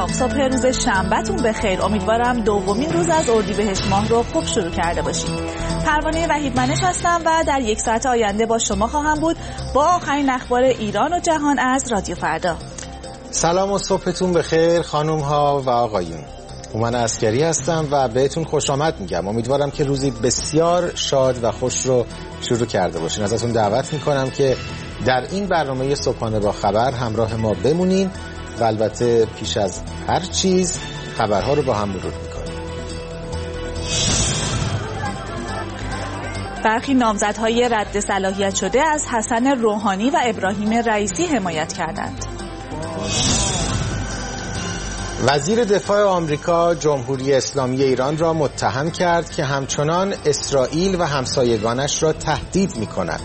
سلام، صبح روز شنبهتون بخیر. امیدوارم دومین روز از اردیبهشت ماه رو خوب شروع کرده باشید. پروانه وحیدمنش هستم و در یک ساعت آینده با شما خواهم بود با آخرین اخبار ایران و جهان از رادیو فردا. سلام و صبحتون بخیر خانم ها و آقایون. هومن عسکری هستم و بهتون خوش آمد میگم. امیدوارم که روزی بسیار شاد و خوش رو شروع کرده باشین. ازتون دعوت میکنم که در این برنامه صبحانه با خبر همراه ما بمونین و البته پیش از هر چیز خبرها رو با هم مرور میکنیم. برخی نامزدهای رد صلاحیت شده از حسن روحانی و ابراهیم رئیسی حمایت کردند. وزیر دفاع آمریکا جمهوری اسلامی ایران را متهم کرد که همچنان اسرائیل و همسایگانش را تهدید می‌کند.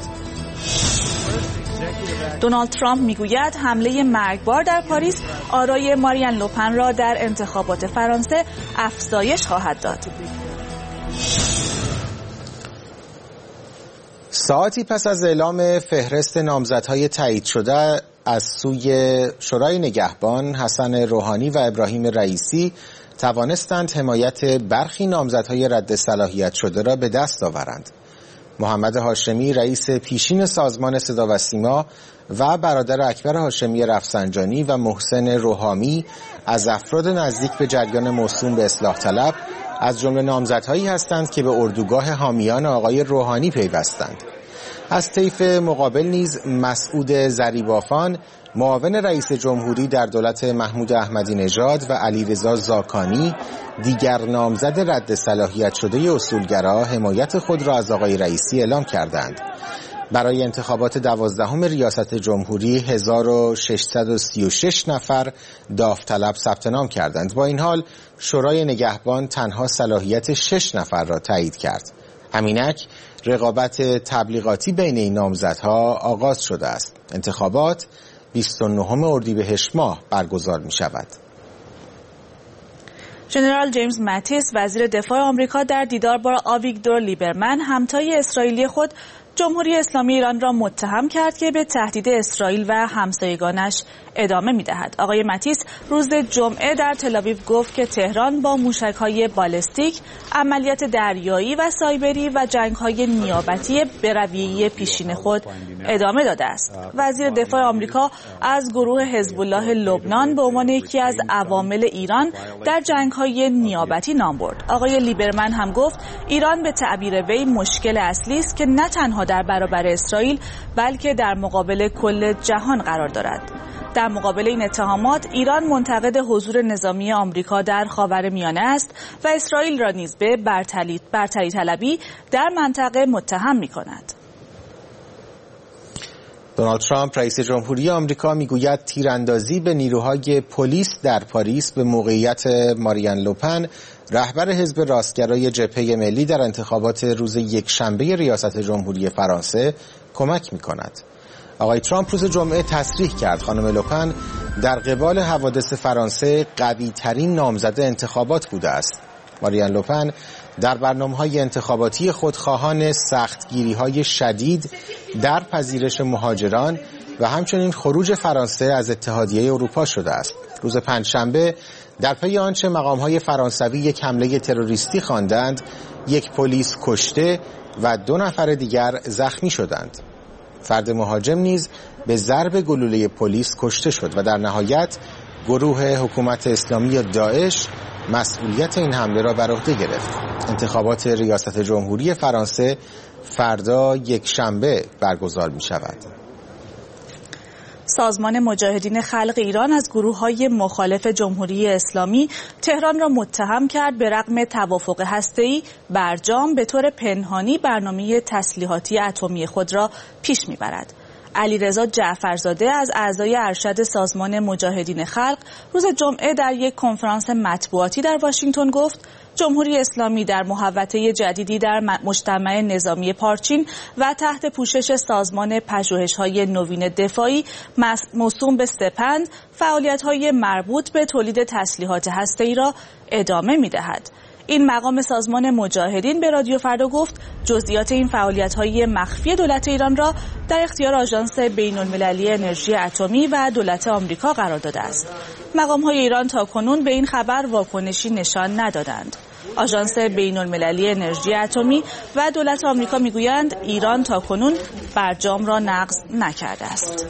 دونالد ترامپ میگوید حمله مرگبار در پاریس آرای مارین لوپن را در انتخابات فرانسه افزایش خواهد داد. ساعتی پس از اعلام فهرست نامزدهای تایید شده از سوی شورای نگهبان، حسن روحانی و ابراهیم رئیسی توانستند حمایت برخی نامزدهای رد صلاحیت شده را به دست آورند. محمد هاشمی رئیس پیشین سازمان صدا و سیما و برادر اکبر هاشمی رفسنجانی و محسن روحامی از افراد نزدیک به جریان موسوم به اصلاح طلب از جمله نامزدهایی هستند که به اردوگاه حامیان آقای روحانی پیوستند. از طیف مقابل نیز مسعود ضریبافان معاون رئیس جمهوری در دولت محمود احمدی نژاد و علیرضا زاکانی دیگر نامزد رد صلاحیت شده اصولگرا حمایت خود را از آقای رئیسی اعلام کردند. برای انتخابات 12 ریاست جمهوری 1636 نفر داوطلب ثبت نام کردند. با این حال شورای نگهبان تنها صلاحیت 6 نفر را تایید کرد. همینک رقابت تبلیغاتی بین این نامزدها آغاز شده است. انتخابات 29 اردیبهشت ماه برگزار می شود. ژنرال جیمز ماتیس وزیر دفاع آمریکا در دیدار با آویگدور لیبرمن همتای اسرائیلی خود جمهوری اسلامی ایران را متهم کرد که به تهدید اسرائیل و همسایگانش ادامه می‌دهد. آقای ماتیس روز جمعه در تل‌آویو گفت که تهران با موشک‌های بالستیک، عملیات دریایی و سایبری و جنگ‌های نیابتی به رویه پیشین خود ادامه داده است. وزیر دفاع آمریکا از گروه حزب الله لبنان به عنوان یکی از عوامل ایران در جنگ‌های نیابتی نام برد. آقای لیبرمن هم گفت ایران به تعبیر وی مشکل اصلی است که نه تنها در برابر اسرائیل بلکه در مقابل کل جهان قرار دارد. در مقابل این اتهامات ایران منتقد حضور نظامی آمریکا در خاورمیانه است و اسرائیل را نیز به برتری طلبی در منطقه متهم می‌کند. دونالد ترامپ رئیس جمهوری آمریکا میگوید تیراندازی به نیروهای پلیس در پاریس به موقعیت مارین لوپن رهبر حزب راستگرای جبهه ملی در انتخابات روز یکشنبه ریاست جمهوری فرانسه کمک می‌کند. آقای ترامپ روز جمعه تصریح کرد خانم لوپن در قبال حوادث فرانسه قوی‌ترین نامزد انتخابات بوده است. مارین لوپن در برنامه‌های انتخاباتی خود خواهان سختگیری‌های شدید در پذیرش مهاجران و همچنین خروج فرانسه از اتحادیه اروپا شده است. روز پنجشنبه در پی آنچه مقام‌های فرانسوی یک حمله تروریستی خواندند، یک پلیس کشته و 2 نفر دیگر زخمی شدند. فرد مهاجم نیز به ضرب گلوله پلیس کشته شد و در نهایت گروه حکومت اسلامی داعش مسئولیت این حمله را بر عهده گرفت. انتخابات ریاست جمهوری فرانسه فردا یکشنبه برگزار می شود. سازمان مجاهدین خلق ایران از گروه‌های مخالف جمهوری اسلامی تهران را متهم کرد به رغم توافق هسته‌ای برجام به طور پنهانی برنامه تسلیحاتی اتمی خود را پیش می‌برد. علیرضا جعفرزاده از اعضای ارشد سازمان مجاهدین خلق روز جمعه در یک کنفرانس مطبوعاتی در واشنگتن گفت جمهوری اسلامی در محوطه جدیدی در مجتمع نظامی پارچین و تحت پوشش سازمان پژوهش‌های نوین دفاعی موسوم به سپند فعالیت‌های مربوط به تولید تسلیحات هسته‌ای را ادامه می‌دهد. این مقام سازمان مجاهدین به رادیو فردا گفت جزئیات این فعالیت‌های مخفی دولت ایران را در اختیار آژانس بین‌المللی انرژی اتمی و دولت آمریکا قرار داده است. مقام‌های ایران تاکنون به این خبر واکنشی نشان ندادند. آژانس بین‌المللی انرژی اتمی و دولت آمریکا میگویند ایران تاکنون برجام را نقض نکرده است.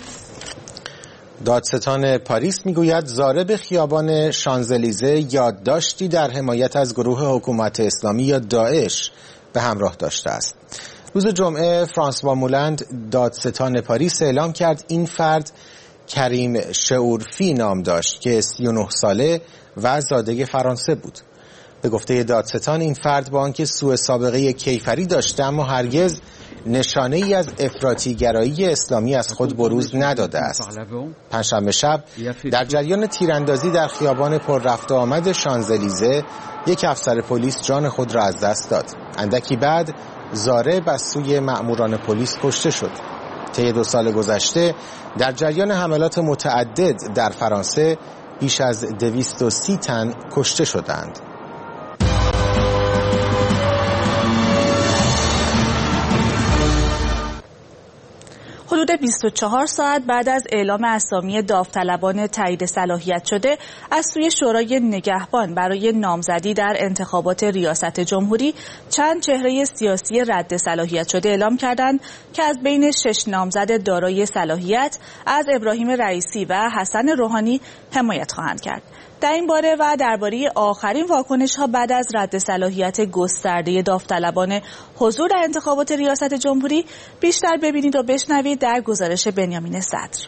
دادستان پاریس میگوید ضارب خیابان شانزلیزه یادداشتی در حمایت از گروه حکومت اسلامی یا داعش به همراه داشته است. روز جمعه فرانسوا مولند دادستان پاریس اعلام کرد این فرد کریم شعورفی نام داشت که 39 ساله و زاده فرانسه بود. به گفته دادستان این فرد با آنکه سوء سابقه کیفری داشته اما هرگز نشانه ای از افراطی‌گرایی اسلامی از خود بروز نداده است. پنجشنبه شب در جریان تیراندازی در خیابان پر رفت و آمد شانزلیزه یک افسر پلیس جان خود را از دست داد. اندکی بعد ضارب از سوی مأموران پلیس کشته شد. طی 2 سال گذشته در جریان حملات متعدد در فرانسه بیش از 230 تن کشته شدند. حدود 24 ساعت بعد از اعلام اسامی داوطلبان تایید صلاحیت شده از سوی شورای نگهبان برای نامزدی در انتخابات ریاست جمهوری، چند چهره سیاسی رد صلاحیت شده اعلام کردند که از بین 6 نامزد دارای صلاحیت از ابراهیم رئیسی و حسن روحانی حمایت خواهند کرد. در این باره و درباره آخرین واکنش‌ها بعد از رد صلاحیت گسترده داوطلبان حضور در انتخابات ریاست جمهوری بیشتر ببینید و بشنوید در گزارش بنیامین صدر.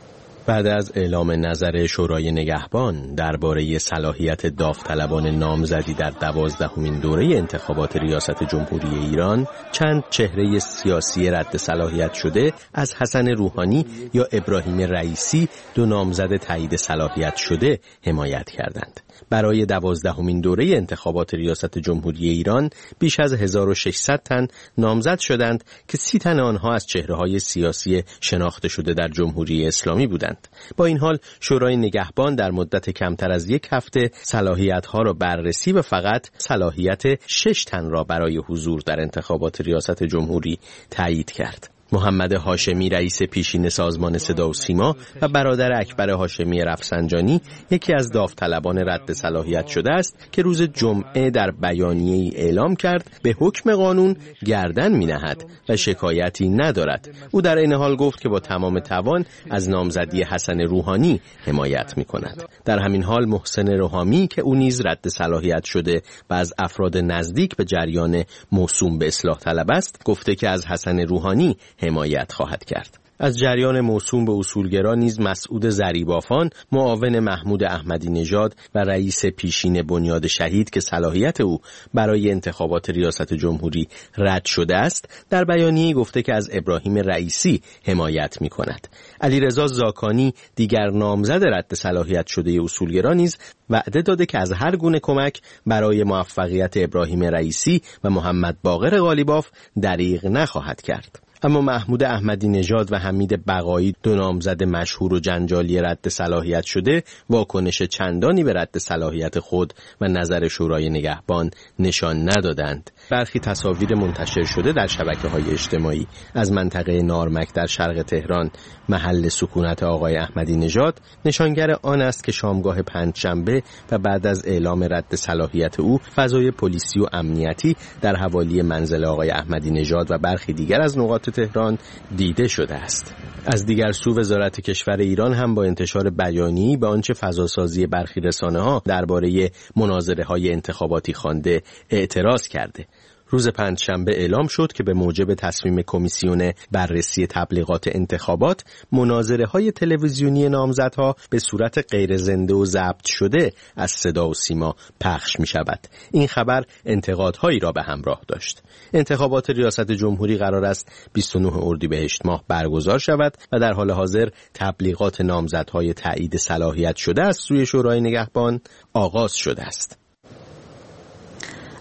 بعد از اعلام نظر شورای نگهبان درباره صلاحیت داوطلبان نامزدی در 12مین دوره انتخابات ریاست جمهوری ایران، چند چهره سیاسی رد صلاحیت شده از حسن روحانی یا ابراهیم رئیسی، 2 نامزد تایید صلاحیت شده، حمایت کردند. برای 12مین دوره انتخابات ریاست جمهوری ایران بیش از 1600 تن نامزد شدند که 30 تن آنها از چهره‌های سیاسی شناخته شده در جمهوری اسلامی بودند. با این حال شورای نگهبان در مدت کمتر از 1 هفته صلاحیت‌ها را بررسی و فقط صلاحیت 6 تن را برای حضور در انتخابات ریاست جمهوری تایید کرد. محمد هاشمی رئیس پیشین سازمان صدا و سیما و برادر اکبر هاشمی رفسنجانی یکی از داوطلبان رد صلاحیت شده است که روز جمعه در بیانیه‌ای اعلام کرد به حکم قانون گردن می‌نهد و شکایتی ندارد. او در این حال گفت که با تمام توان از نامزدی حسن روحانی حمایت می‌کند. در همین حال محسن روحانی که او نیز رد صلاحیت شده و از افراد نزدیک به جریان موسوم به اصلاح طلب است، گفته که از حسن روحانی حمایت خواهد کرد. از جریان موسوم به اصولگرا نیز مسعود ضریبافان، معاون محمود احمدی نژاد و رئیس پیشین بنیاد شهید که صلاحیت او برای انتخابات ریاست جمهوری رد شده است، در بیانیه‌ای گفته که از ابراهیم رئیسی حمایت می‌کند. علیرضا زاکانی دیگر نامزد رد صلاحیت شده اصولگرا نیز وعده داده که از هر گونه کمک برای موفقیت ابراهیم رئیسی و محمد باقر قالیباف دریغ نخواهد کرد. اما محمود احمدی نژاد و حمید بقایی، 2 نامزد مشهور و جنجالی رد صلاحیت شده، واکنش چندانی به رد صلاحیت خود و نظر شورای نگهبان نشان ندادند. برخی تصاویر منتشر شده در شبکه‌های اجتماعی از منطقه نارمک در شرق تهران، محل سکونت آقای احمدی نژاد، نشانگر آن است که شامگاه پنجشنبه و بعد از اعلام رد صلاحیت او، فضای پلیسی و امنیتی در حوالی منزل آقای احمدی نژاد و برخی دیگر از نقاط تهران دیده شده است. از دیگر سو وزارت کشور ایران هم با انتشار بیانیه‌ای به آنچه فضاسازی برخی رسانه‌ها درباره مناظره‌های انتخاباتی خوانده اعتراض کرده. روز پنجشنبه اعلام شد که به موجب تصمیم کمیسیون بررسی تبلیغات انتخابات، مناظره‌های تلویزیونی نامزدها به صورت غیر زنده و ضبط شده از صدا و سیما پخش می‌شود. این خبر انتقادهایی را به همراه داشت. انتخابات ریاست جمهوری قرار است 29 اردیبهشت ماه برگزار شود و در حال حاضر تبلیغات نامزدهای تایید صلاحیت شده از سوی شورای نگهبان آغاز شده است.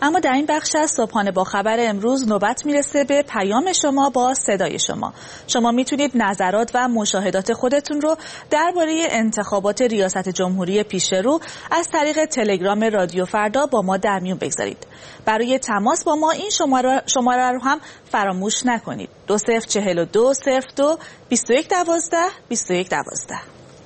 اما در این بخش از صبحانه با خبر امروز نوبت میرسه به پیام شما با صدای شما. شما میتونید نظرات و مشاهدات خودتون رو درباره انتخابات ریاست جمهوری پیش رو از طریق تلگرام رادیو فردا با ما در میون بگذارید. برای تماس با ما این شماره رو هم فراموش نکنید. 2042 02 21 12 21 12.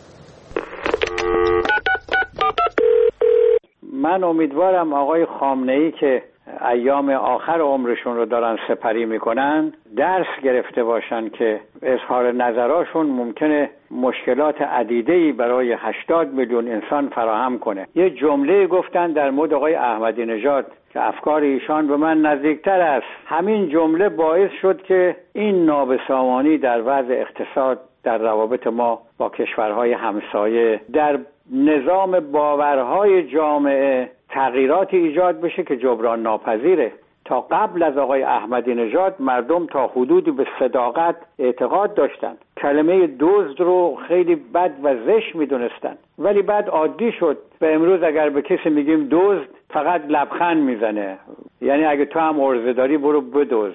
من امیدوارم آقای خامنه‌ای که ایام آخر عمرشون رو دارن سپری میکنن درس گرفته باشن که اظهار نظراشون ممکنه مشکلات عدیده‌ای برای 80 میلیون انسان فراهم کنه. یه جمله گفتن در مورد آقای احمدی نژاد که افکار ایشان به من نزدیکتر است. همین جمله باعث شد که این نابسامانی در وضع اقتصاد، در روابط ما با کشورهای همسایه، در نظام باورهای جامعه تغییراتی ایجاد بشه که جبران ناپذیره. تا قبل از آقای احمدی نژاد مردم تا حدودی به صداقت اعتقاد داشتن، کلمه دزد رو خیلی بد و زشت میدونستن، ولی بعد عادی شد و امروز اگر به کسی میگیم دزد فقط لبخند میزنه، یعنی اگه تو هم عرضه داری برو بدزد.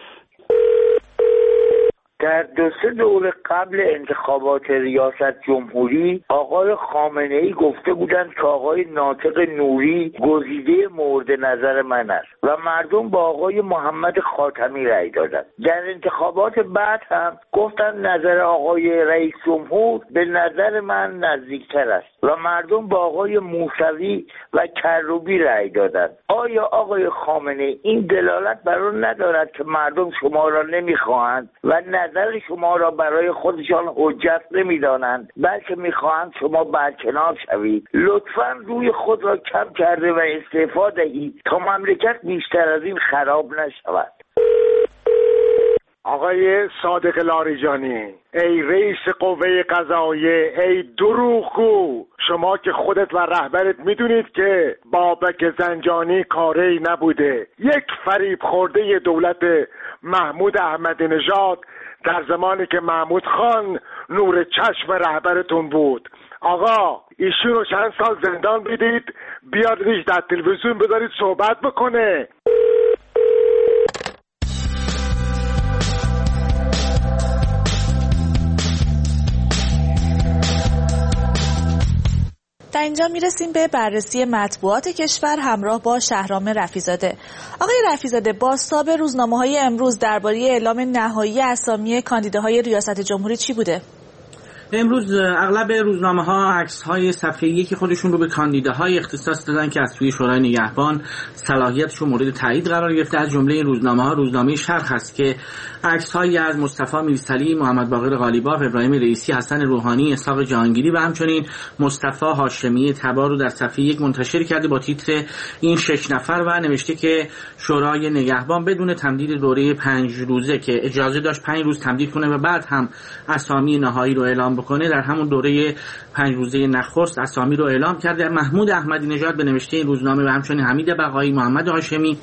در 2-3 دوره قبل انتخابات ریاست جمهوری آقای خامنه‌ای گفته بودند که آقای ناطق نوری گزیده مورد نظر من است و مردم با آقای محمد خاتمی رأی دادند. در انتخابات بعد هم گفتند نظر آقای رئیس جمهور به نظر من نزدیکتر است و مردم با آقای موسوی و کروبی رأی دادند. آیا آقای خامنه‌ای این دلالت بر آن ندارد که مردم شما را نمیخواهند و نظر شما را برای خودشان حجت نمیدانند، بلکه میخواهند شما برکنار شوید؟ لطفاً روی خود را کم کرده و استعفا دهید تا مملکت بیشتر از این خراب نشود. آقای صادق لاریجانی، ای رئیس قوه قضاییه، ای دروغگو، شما که خودت و رهبرت میدونید که بابک زنجانی کاری نبوده، یک فریب خورده دولت محمود احمدی نژاد در زمانی که محمود خان نور چشم رهبرتون بود. آقا ایشون رو چند سال زندان بدید، بیاریدش در تلویزیون بذارید صحبت بکنه. در اینجا میرسیم به بررسی مطبوعات کشور همراه با شهرام رفیزاده. آقای رفیزاده، بازتاب روزنامه‌های امروز درباره اعلام نهایی اسامی کاندیداهای ریاست جمهوری چی بوده؟ امروز اغلب روزنامه‌ها عکس‌های صفحه یکی خودشون رو به کاندیداهای اختصاص دادن که از سوی شورای نگهبان صلاحیتشون مورد تایید قرار گرفته. از جمله این روزنامه‌ها روزنامه شرق هست که عکس‌هایی از مصطفی میرسلی، محمد باقر قالیباف، ابراهیم رئیسی، حسن روحانی، اسحاق جهانگیری و همچنین مصطفی هاشمی تبا رو در صفحه یک منتشر کرده با تیتر این 6 نفر و نوشته که شورای نگهبان بدون تمدید دوره 5 روزه که اجازه داشت 5 روز تمدید کنه و بعد هم اسامی نهایی رو اعلام بکنه، در همون دوره 5 روزه نخست اسامی رو اعلام کرده. محمود احمدی نژاد به نوشته این روزنامه و همچنین حمید بقایی، محمد هاشمی،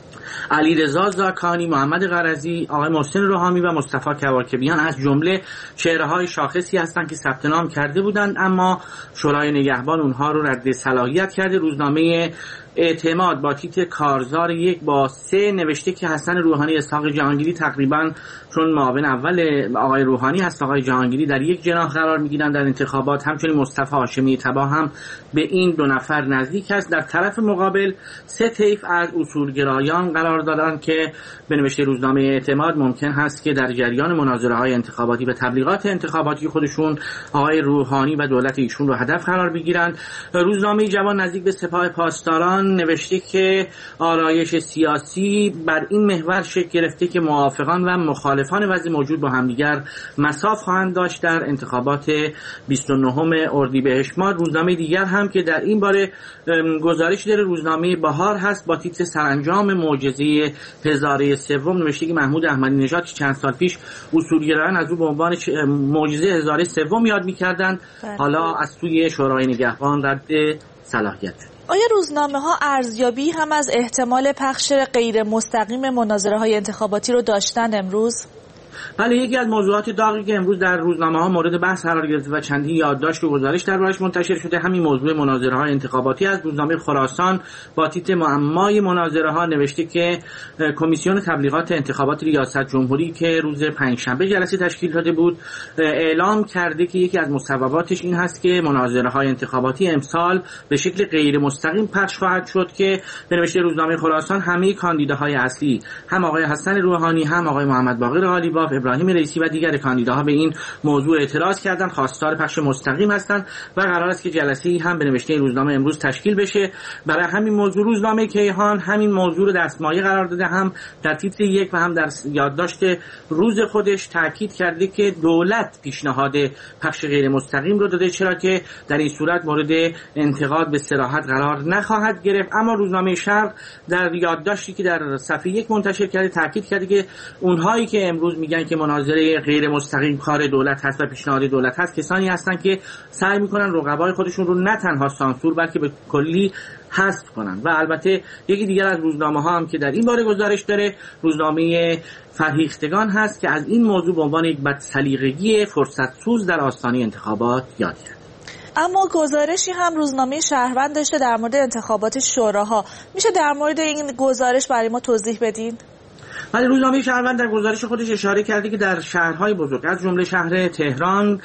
علیرضا زاکانی، محمد قرضی، آقای محسن روحانی و مصطفی کواکبیان از جمله چهره‌های شاخصی هستند که ثبت نام کرده بودند، اما شورای نگهبان اونها رو رد صلاحیت کرده. روزنامه اعتماد با تیتر کارزار 1/3 نوشته که حسن روحانی، اسحاق جهانگیری تقریبا چون معاون اول آقای روحانی هست، آقای جهانگیری در یک جناح قرار میگیرن در انتخابات. همچنین مصطفی هاشمی تبا هم به این 2 نفر نزدیک است. در طرف مقابل 3 طیف از اصولگرایان قرار دادن که به نوشته روزنامه اعتماد ممکن هست که در جریان مناظره‌های انتخاباتی و تبلیغات انتخاباتی خودشون آقای روحانی و دولت ایشون رو هدف قرار بگیرند. روزنامه جوان نزدیک به سپاه پاسداران نوشته که آرایش سیاسی بر این محور شکل گرفته که موافقان و مخالفان وضع موجود با همدیگر مصاف خواهند داشت در انتخابات 29 اردیبهشت ماه. روزنامه دیگر هم که در این باره گزارش داره روزنامه بهار هست با تیتر سرانجام معجزه هزاره سوم نوشته که محمود احمدی نژاد که چند سال پیش اصولگرایان از او به عنوان معجزه هزاره سوم یاد می‌کردند، حالا از سوی شورای نگهبان رد صلاحیت شد. آیا روزنامه‌ها ارزیابی هم از احتمال پخش غیر مستقیم مناظره‌های انتخاباتی رو داشتن امروز؟ ولی یکی از موضوعات داغی که امروز در روزنامه‌ها مورد بحث قرار گرفته و چندین یادداشت و گزارش دربارش منتشر شده همین موضوع مناظره‌های انتخاباتی است. روزنامه خراسان با تیتر معمای مناظره‌ها نوشته که کمیسیون تبلیغات انتخابات ریاست جمهوری که روز پنجشنبه جلسه تشکیل داده بود اعلام کرده که یکی از مصوباتش این هست که مناظره‌های انتخاباتی امسال به شکل غیر مستقیم پخش خواهد شد که به نوشته روزنامه خراسان همه کاندیداهای اصلی هم آقای حسن روحانی هم آقای محمد باقر قالیباف، ابراهیم رئیسی و دیگر کاندیداها به این موضوع اعتراض کردند، خواستار پخش مستقیم هستند و قرار است که جلسه‌ای هم به نوشته روزنامه امروز تشکیل بشه. برای همین موضوع روزنامه کیهان همین موضوع رو دستمایه قرار داده، هم در تیتر یک و هم در یادداشت روز خودش تاکید کرده که دولت پیشنهاد پخش غیر مستقیم رو داده، چرا که در این صورت مورد انتقاد به صراحت قرار نخواهد گرفت. اما روزنامه شرق در یادداشتی که در صفحه یک منتشر کرده تاکید کرده که اونهایی که امروز میگن که مناظره غیر مستقیم کار دولت هست و پیشنهاد دولت هست کسانی هستند که سعی میکنن رقبای خودشون رو نه تنها سانسور بلکه به کلی حذف کنن. و البته یکی دیگر از روزنامه‌ها هم که در این باره گزارش داره روزنامه فرهیختگان هست که از این موضوع به عنوان یک بدسلیقگی فرصت سوز در آستانه انتخابات یاد کرد. اما گزارشی هم روزنامه شهروند داشته در مورد انتخابات شوراها. میشه در مورد این گزارش برای ما توضیح بدین؟ ولی روزنامه شهروند در گزارش خودش اشاره کرده که در شهرهای بزرگ از جمله شهر تهران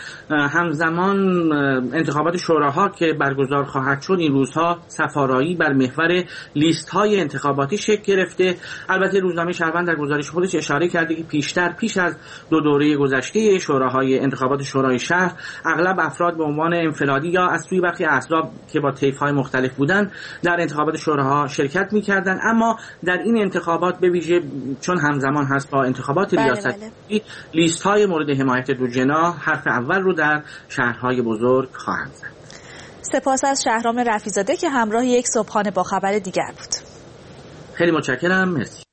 همزمان انتخابات شوراها که برگزار خواهد شد این روزها صفارایی بر محور لیست‌های انتخاباتی شکل گرفته. البته روزنامه شهروند در گزارش خودش اشاره کرده که پیش از 2 دوره گذشته شوراهای انتخابات شورای شهر اغلب افراد به عنوان انفرادی یا از سوی برخی احزاب که با طیف‌های مختلف بودند در انتخابات شوراها شرکت می‌کردند، اما در این انتخابات به ویژه چون همزمان هست با انتخابات ریاستی لیست‌های مورد حمایت دو جناح حرف اول رو در شهرهای بزرگ خواهند زد. سپاس از شهرام رفیع‌زاده که همراه یک صبحانه با خبر دیگر بود. خیلی متشکرم. مرسی.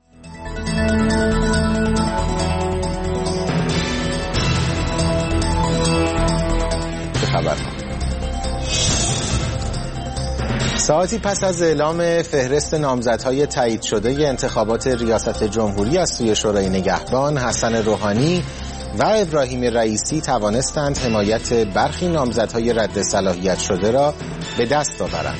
خبر ساعتی پس از اعلام فهرست نامزدهای تایید شده انتخابات ریاست جمهوری از سوی شورای نگهبان، حسن روحانی و ابراهیم رئیسی توانستند حمایت برخی نامزدهای رد صلاحیت شده را به دست آورند.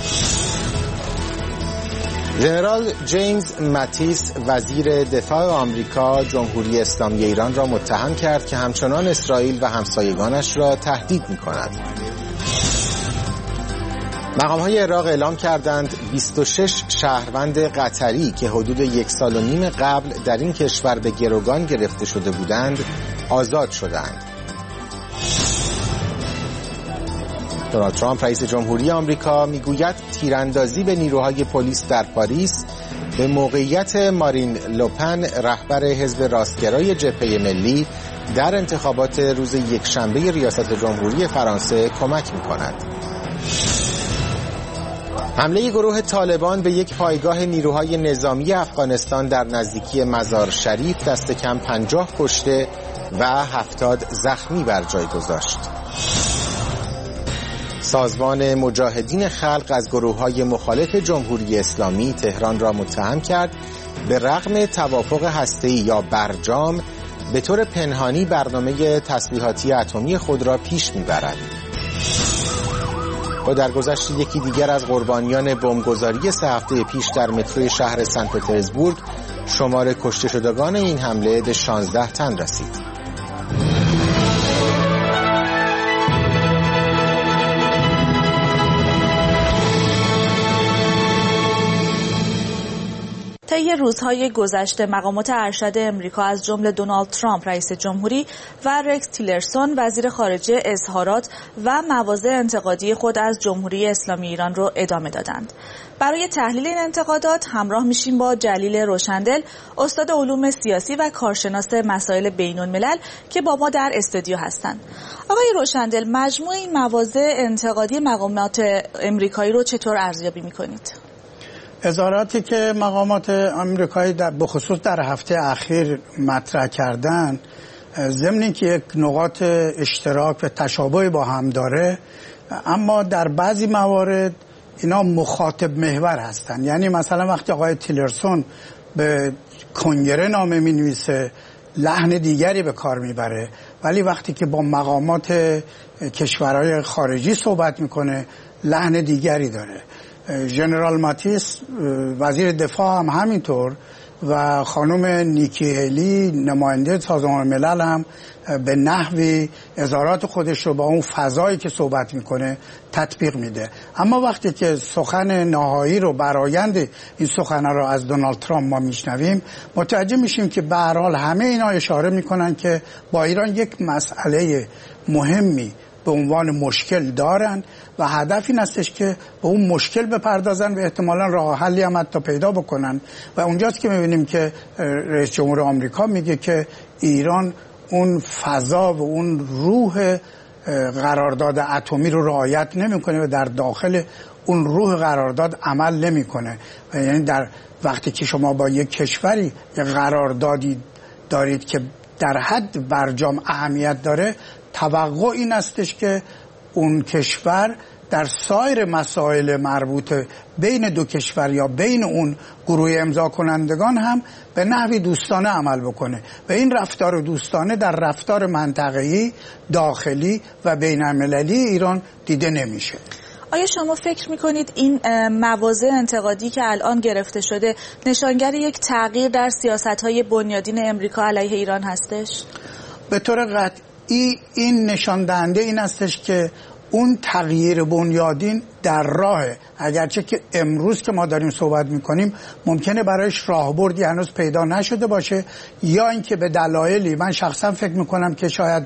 ژنرال جیمز ماتیس وزیر دفاع آمریکا جمهوری اسلامی ایران را متهم کرد که همچنان اسرائیل و همسایگانش را تهدید می‌کند. مقام‌های عراق اعلام کردند 26 شهروند قطری که حدود 1.5 سال قبل در این کشور به گروگان گرفته شده بودند آزاد شدند. دونالد ترامپ رئیس جمهوری آمریکا میگوید تیراندازی به نیروهای پلیس در پاریس به موقعیت مارین لوپن رهبر حزب راستگرای جبهه ملی در انتخابات روز یکشنبه ریاست جمهوری فرانسه کمک می‌کند. حمله گروه طالبان به یک پایگاه نیروهای نظامی افغانستان در نزدیکی مزار شریف دست کم 50 کشته و 70 زخمی بر جای گذاشت. سازمان مجاهدین خلق از گروه‌های مخالف جمهوری اسلامی تهران را متهم کرد به رغم توافق هسته‌ای یا برجام به طور پنهانی برنامه تسلیحاتی اتمی خود را پیش می‌برد. و در گذشت یکی دیگر از قربانیان بمبگذاری 3 هفته پیش در متروی شهر سن پترزبورگ شمار کشته شدگان این حمله به 16 تن رسید. طی روزهای گذشته مقامات ارشد امریکا از جمله دونالد ترامپ رئیس جمهوری و رکس تیلرسون وزیر خارجه اظهارات و مواضع انتقادی خود از جمهوری اسلامی ایران را ادامه دادند. برای تحلیل این انتقادات همراه میشیم با جلیل روشندل، استاد علوم سیاسی و کارشناس مسائل بین‌الملل که با ما در استودیو هستند. آقای روشندل، مجموع این مواضع انتقادی مقامات امریکایی رو چطور ارزیابی می‌کنید؟ اظهاراتی که مقامات آمریکایی به خصوص در هفته اخیر مطرح کردن، ضمن که یک نقاط اشتراک و تشابه با هم داره، اما در بعضی موارد اینا مخاطب محور هستن. یعنی مثلا وقتی آقای تیلرسون به کنگره نامه می نویسه لحن دیگری به کار میبره، ولی وقتی که با مقامات کشورهای خارجی صحبت میکنه لحن دیگری داره. ژنرال ماتیس وزیر دفاع هم همینطور و خانم نیکی هیلی نماینده سازمان ملل هم به نحوی اظهارات خودش رو با اون فضایی که صحبت میکنه تطبیق میده. اما وقتی که سخن نهایی رو برآیند این سخن رو از دونالد ترامپ ما میشنویم متوجه میشیم که به هر حال همه اینا اشاره میکنن که با ایران یک مسئله مهمی به عنوان مشکل دارن و هدف این استش که به اون مشکل بپردازن و احتمالاً راه حلی هم حتی پیدا بکنن و اونجاست که میبینیم که رئیس جمهور آمریکا میگه که ایران اون فضا و اون روح قرارداد اتمی رو رعایت نمیکنه و در داخل اون روح قرارداد عمل نمیکنه. یعنی در وقتی که شما با یک کشوری یک قراردادی دارید که در حد برجام اهمیت داره، توقع این استش که اون کشور در سایر مسائل مربوط بین دو کشور یا بین اون گروه امضا کنندگان هم به نحوی دوستانه عمل بکنه و این رفتار دوستانه در رفتار منطقه‌ای، داخلی و بین‌المللی ایران دیده نمیشه. آیا شما فکر میکنید این مواضع انتقادی که الان گرفته شده نشانگر یک تغییر در سیاست‌های بنیادین امریکا علیه ایران هستش؟ به طور قطعی این نشان دهنده این هستش که اون تغییر بنیادین در راهه، اگرچه که امروز که ما داریم صحبت میکنیم ممکنه برایش راهبردی هنوز پیدا نشده باشه، یا اینکه به دلایلی من شخصا فکر میکنم که شاید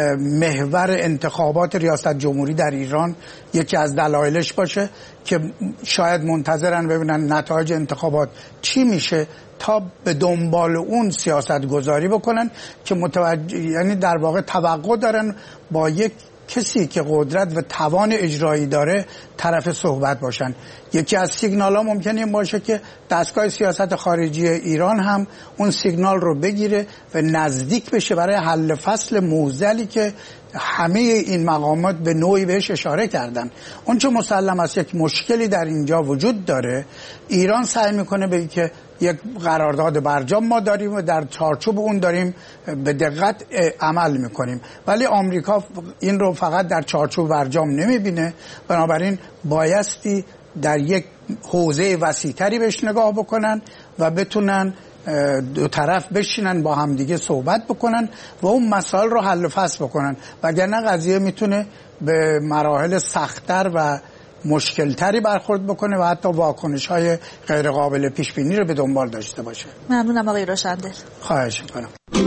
محور انتخابات ریاست جمهوری در ایران یکی از دلایلش باشه که شاید منتظرن ببینن نتایج انتخابات چی میشه تا به دنبال اون سیاست گذاری بکنن که یعنی در واقع توقع دارن با یک کسی که قدرت و توان اجرایی داره طرف صحبت باشن. یکی از سیگنال ها ممکنه این باشه که دستگاه سیاست خارجی ایران هم اون سیگنال رو بگیره و نزدیک بشه برای حل فصل معضلی که همه این مقامات به نوعی بهش اشاره کردن. اون چه مسلم است یک مشکلی در اینجا وجود داره، ایران سعی میکنه به که یک قرارداد برجام ما داریم و در چارچوب اون داریم به دقت عمل میکنیم، ولی آمریکا این رو فقط در چارچوب برجام نمیبینه، بنابراین بایستی در یک حوزه وسیع‌تری بهش نگاه بکنن و بتونن دو طرف بشینن با همدیگه صحبت بکنن و اون مسائل رو حل و فصل بکنن، وگرنه قضیه میتونه به مراحل سخت‌تر و مشکلتری برخورد بکنه و حتی واکنش‌های غیر قابل پیش بینی رو به دنبال داشته باشه. ممنونم آقای روشندل. خواهش می‌کنم.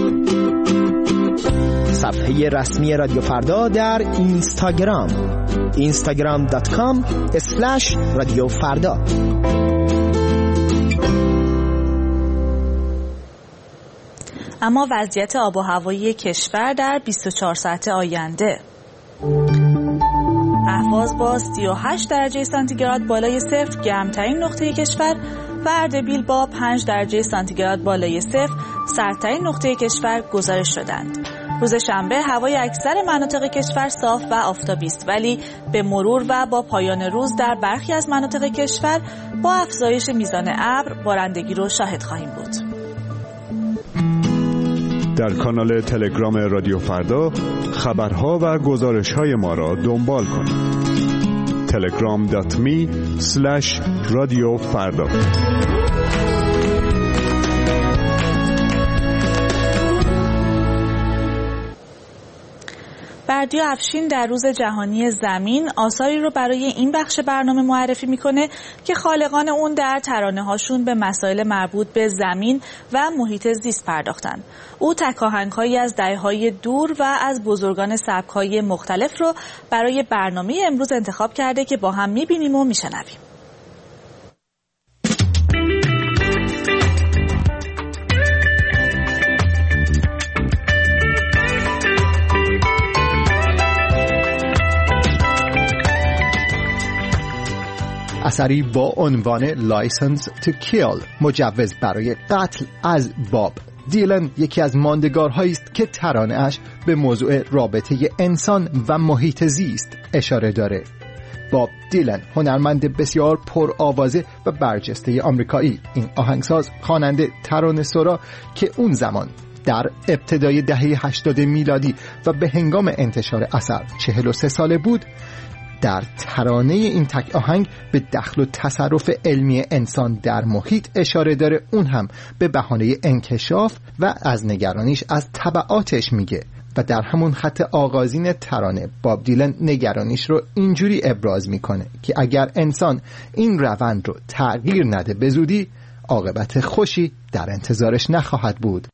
صفحه رسمی رادیو فردا در اینستاگرام instagram.com/رادیوفردا. اما وضعیت آب و هوایی کشور در 24 ساعت آینده: اهواز با 38 درجه سانتیگراد بالای صفر گرمترین نقطه کشور و اردبیل با 5 درجه سانتیگراد بالای صفر سردترین نقطه کشور گزارش شدند. روز شنبه هوای اکثر مناطق کشور صاف و آفتابی است، ولی به مرور و با پایان روز در برخی از مناطق کشور با افزایش میزان ابر بارندگی رو شاهد خواهیم بود. در کانال تلگرام رادیو فردا خبرها و گزارش‌های ما را دنبال کنید. telegram.me/رادیوفردا. بردیا افشین در روز جهانی زمین آثاری رو برای این بخش برنامه معرفی میکنه که خالقان اون در ترانه‌هاشون به مسائل مربوط به زمین و محیط زیست پرداختن. او تکاهنگ‌هایی از دهه‌های دور و از بزرگان سبک‌های مختلف رو برای برنامه امروز انتخاب کرده که با هم می‌بینیم و می‌شنویم. اثری با عنوان License to Kill، مجوز برای قتل، از باب دیلن یکی از ماندگارهایی است که ترانه‌اش به موضوع رابطه انسان و محیط زیست اشاره داره. باب دیلن هنرمند بسیار پرآوازه و برجسته آمریکایی، این آهنگساز، خواننده، ترانه‌سرا که اون زمان در ابتدای دهه 80 میلادی و به هنگام انتشار اثر 43 ساله بود، در ترانه این تک آهنگ به دخل و تصرف علمی انسان در محیط اشاره داره، اون هم به بهانه انکشاف و از نگرانیش از تبعاتش میگه. و در همون خط آغازین ترانه باب دیلن نگرانیش رو اینجوری ابراز میکنه که اگر انسان این روند رو تغییر نده به زودی، عاقبت خوشی در انتظارش نخواهد بود.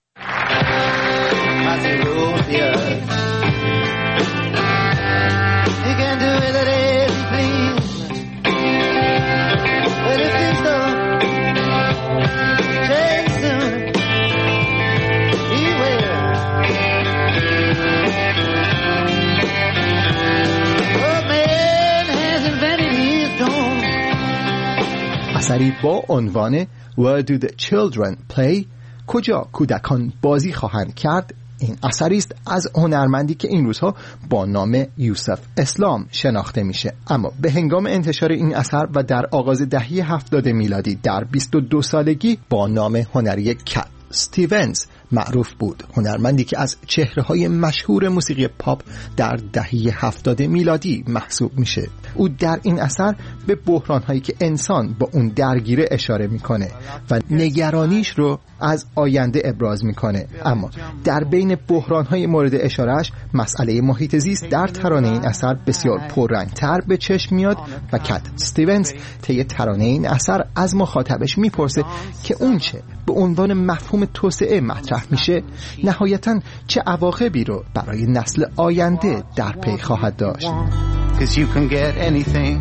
اثری با عنوان Where do the children play؟ کجا کودکان بازی خواهند کرد؟ این اثری است از هنرمندی که این روزها با نام یوسف اسلام شناخته میشه، اما به هنگام انتشار این اثر و در آغاز دهه 70 میلادی در 22 سالگی با نام هنری کت استیونز معروف بود. هنرمندی که از چهره‌های مشهور موسیقی پاپ در دهه 70 میلادی محسوب میشه. او در این اثر به بحران‌هایی که انسان با اون درگیره اشاره میکنه و نگرانیش رو از آینده ابراز میکنه، اما در بین بحران‌های مورد اشارهش مسئله محیط زیست در ترانه این اثر بسیار پررنگ‌تر به چشم میاد و کت استیونز طی ترانه این اثر از مخاطبش میپرسه که اون چه به عنوان مفهوم توسعه مطرح میشه نهایتاً چه عواقبی رو برای نسل آینده در پی خواهد داشت. Cause you can get anything.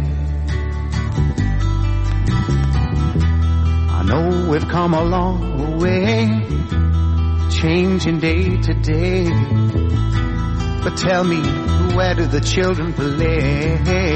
I know we've come a long way, changing day to day. But tell me, where do the children play?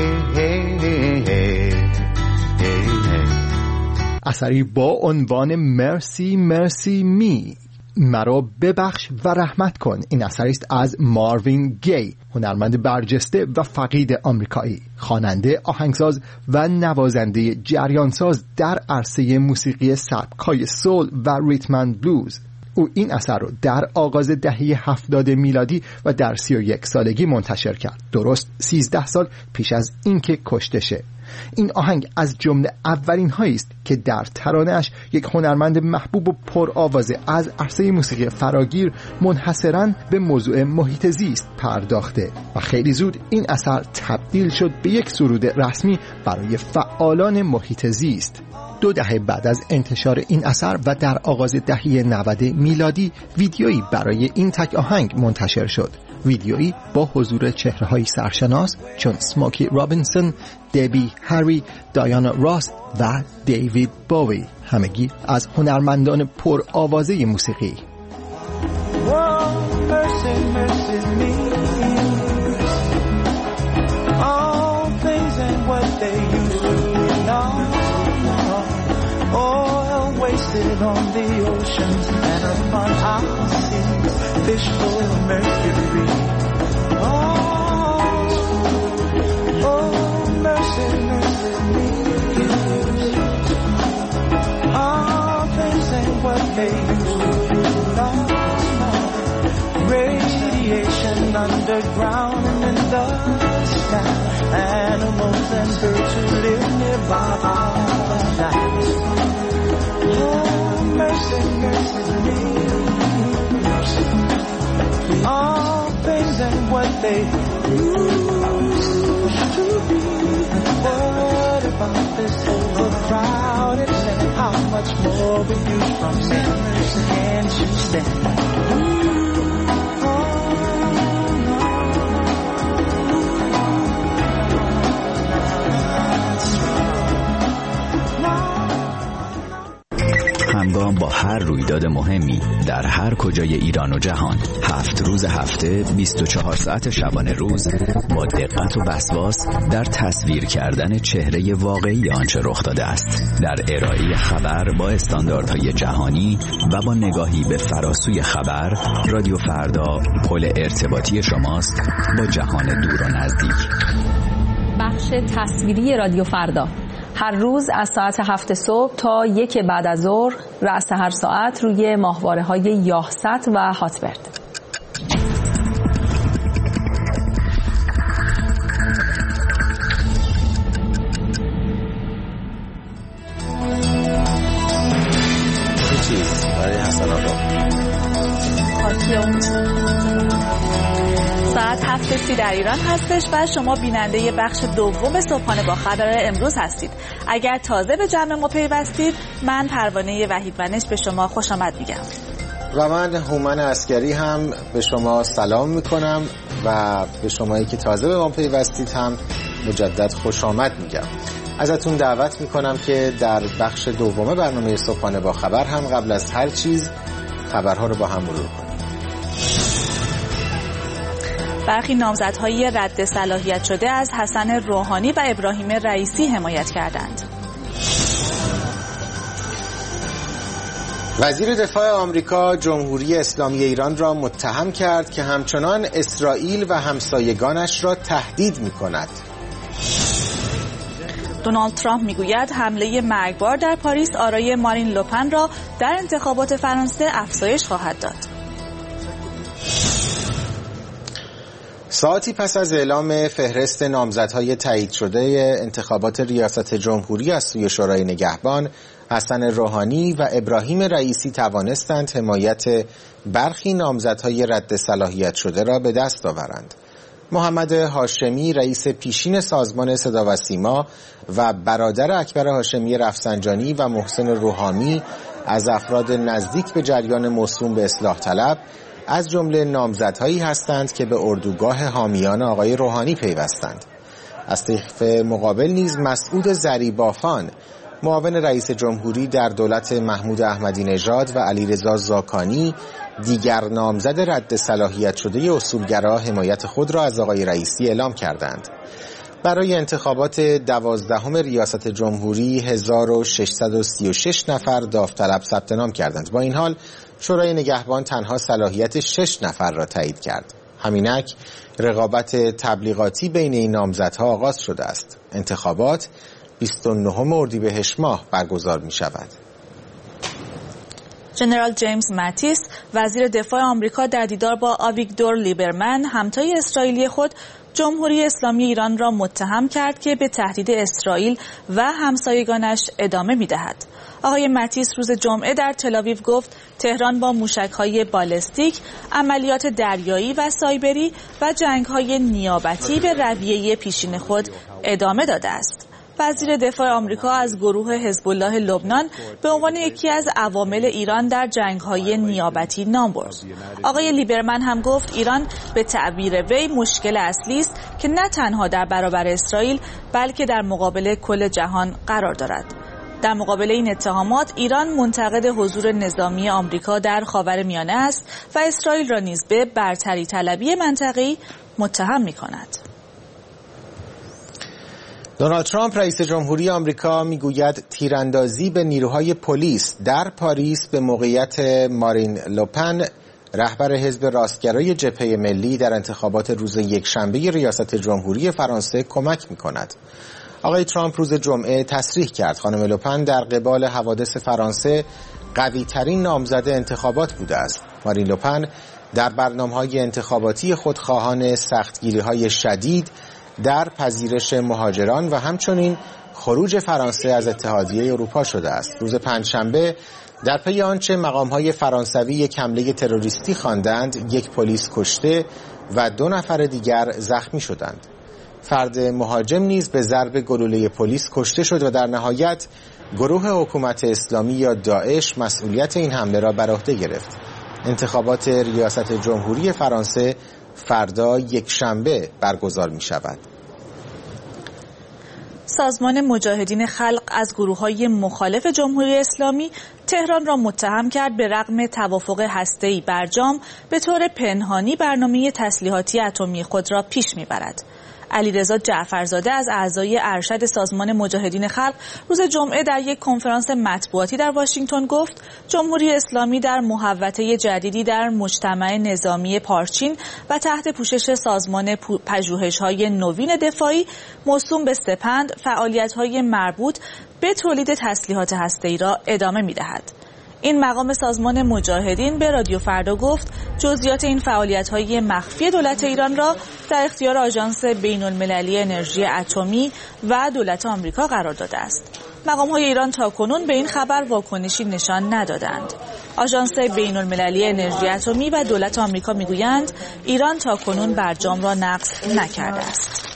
اثری با عنوان مرسی مرسی می، مرا ببخش و رحمت کن. این اثری است از ماروین گی، هنرمند برجسته و فقید آمریکایی، خواننده، آهنگساز و نوازنده جریانساز در عرصه موسیقی سبک‌های سول و ریتم اند بلوز. او این اثر رو در آغاز دهه 70 میلادی و در 31 سالگی منتشر کرد، درست 13 سال پیش از اینکه کشته شه. این آهنگ از جمله اولین هایی است که در ترانه‌اش یک هنرمند محبوب و پرآوازه از عرصه موسیقی فراگیر منحصراً به موضوع محیط زیست پرداخته و خیلی زود این اثر تبدیل شد به یک سرود رسمی برای فعالان محیط زیست. 2 دهه بعد از انتشار این اثر و در آغاز دهه 90 میلادی ویدیویی برای این تک آهنگ منتشر شد، ویدیویی با حضور چهره‌های سرشناس چون سموکی رابینسون، دبی هری، دایانا راس و دیوید باوی، همگی از هنرمندان پرآوازه موسیقی. Wasted on the oceans and upon our seas, fish full of mercury. Oh, mercy, mercy me. All things ain't what they used to be. No. Radiation underground and in the sky. Animals and birds who live nearby our nights. Oh, mercy, mercy me. All things and what they used to be. What about this overcrowded land? How much more we use from sinners? Can't you stand? همگام با هر رویداد مهمی در هر کجای ایران و جهان، 7 روز هفته 24 ساعت شبانه روز با دقت و وسواس در تصویر کردن چهره واقعی آنچه رخ داده است، در ارائه خبر با استانداردهای جهانی و با نگاهی به فراسوی خبر. رادیو فردا پل ارتباطی شماست با جهان دور و نزدیک. بخش تصویری رادیو فردا هر روز از ساعت 7 صبح تا 1 بعد از ظهر رأس هر ساعت روی ماهواره‌های یاهست و هاتبرد. ساعت 7:30 در ایران هستش و شما بیننده بخش دوم صبحانه با خبر امروز هستید. اگر تازه به جمع ما پیوستید، من پروانه وحیدونش به شما خوش آمد میگم و من هومن عسکری هم به شما سلام میکنم و به شمایی که تازه به ما پیوستید هم مجدد خوش آمد میگم. ازتون دعوت میکنم که در بخش دوم برنامه صبحانه با خبر هم قبل از هر چیز خبرها رو با هم مرور کنیم. برخی نامزدهای رد صلاحیت شده از حسن روحانی و ابراهیم رئیسی حمایت کردند. وزیر دفاع آمریکا جمهوری اسلامی ایران را متهم کرد که همچنان اسرائیل و همسایگانش را تهدید می‌کند. دونالد ترامپ میگوید حمله مرگبار در پاریس آرای مارین لوپن را در انتخابات فرانسه افزایش خواهد داد. ساعتی پس از اعلام فهرست نامزدهای تایید شده انتخابات ریاست جمهوری از سوی شورای نگهبان، حسن روحانی و ابراهیم رئیسی توانستند حمایت برخی نامزدهای رد صلاحیت شده را به دست آورند. محمد هاشمی رئیس پیشین سازمان صدا و سیما و برادر اکبر هاشمی رفسنجانی و محسن روحانی از افراد نزدیک به جریان موسوم به اصلاح طلب از جمله نامزدهایی هستند که به اردوگاه حامیان آقای روحانی پیوستند. از طرف مقابل نیز مسعود ضریبافان معاون رئیس جمهوری در دولت محمود احمدی نژاد و علیرضا زاکانی دیگر نامزد رد صلاحیت شده اصولگرا حمایت خود را از آقای رئیسی اعلام کردند. برای انتخابات 12 ریاست جمهوری 1636 نفر داوطلب ثبت نام کردند. با این حال شورای نگهبان تنها صلاحیت 6 نفر را تایید کرد. همینک رقابت تبلیغاتی بین این نامزدها آغاز شده است. انتخابات 29 اردیبهشت ماه برگزار می شود. ژنرال جیمز ماتیس وزیر دفاع آمریکا در دیدار با آویگدور لیبرمن همتای اسرائیلی خود جمهوری اسلامی ایران را متهم کرد که به تهدید اسرائیل و همسایگانش ادامه می‌دهد. آقای ماتیس روز جمعه در تل‌آویو گفت تهران با موشک‌های بالستیک، عملیات دریایی و سایبری و جنگ‌های نیابتی به رویه پیشین خود ادامه داده است. وزیر دفاع آمریکا از گروه حزب الله لبنان به عنوان یکی از عوامل ایران در جنگ‌های نیابتی نام برد. آقای لیبرمن هم گفت ایران به تعبیر وی مشکل اصلی است که نه تنها در برابر اسرائیل بلکه در مقابل کل جهان قرار دارد. در مقابل این اتهامات ایران منتقد حضور نظامی آمریکا در خاورمیانه است و اسرائیل را نیز به برتری طلبی منطقه‌ای متهم می‌کند. دونالد ترامپ رئیس جمهوری آمریکا میگوید تیراندازی به نیروهای پلیس در پاریس به موقعیت مارین لوپن رهبر حزب راستگرای جبهه ملی در انتخابات روز یکشنبه ریاست جمهوری فرانسه کمک می‌کند. آقای ترامپ روز جمعه تصریح کرد خانم لوپن در قبال حوادث فرانسه قوی‌ترین نامزد انتخابات بوده است. مارین لوپن در برنامه‌های انتخاباتی خود خواهان سختگیری‌های شدید در پذیرش مهاجران و همچنین خروج فرانسه از اتحادیه اروپا شده است. روز پنجشنبه در پی آنچه مقام‌های فرانسوی یک حمله تروریستی خواندند، یک پلیس کشته و 2 نفر دیگر زخمی شدند. فرد مهاجم نیز به ضرب گلوله پلیس کشته شد و در نهایت گروه حکومت اسلامی یا داعش مسئولیت این حمله را بر عهده گرفت. انتخابات ریاست جمهوری فرانسه فردا یکشنبه برگزار می شود. سازمان مجاهدین خلق از گروه‌های مخالف جمهوری اسلامی تهران را متهم کرد به رغم توافق هسته‌ای برجام به طور پنهانی برنامه تسلیحاتی اتمی خود را پیش می‌برد. علیرضا جعفرزاده از اعضای ارشد سازمان مجاهدین خلق روز جمعه در یک کنفرانس مطبوعاتی در واشنگتن گفت جمهوری اسلامی در محوطه جدیدی در مجتمع نظامی پارچین و تحت پوشش سازمان پژوهش‌های نوین دفاعی موسوم به سپند فعالیت‌های مربوط به تولید تسلیحات هسته‌ای را ادامه می‌دهد. این مقام سازمان مجاهدین به رادیو فردا گفت جزئیات این فعالیت‌های مخفی دولت ایران را در اختیار آژانس بین‌المللی انرژی اتمی و دولت آمریکا قرار داده است. مقام‌های ایران تاکنون به این خبر واکنشی نشان ندادند. آژانس بین‌المللی انرژی اتمی و دولت آمریکا می‌گویند ایران تاکنون برجام را نقض نکرده است.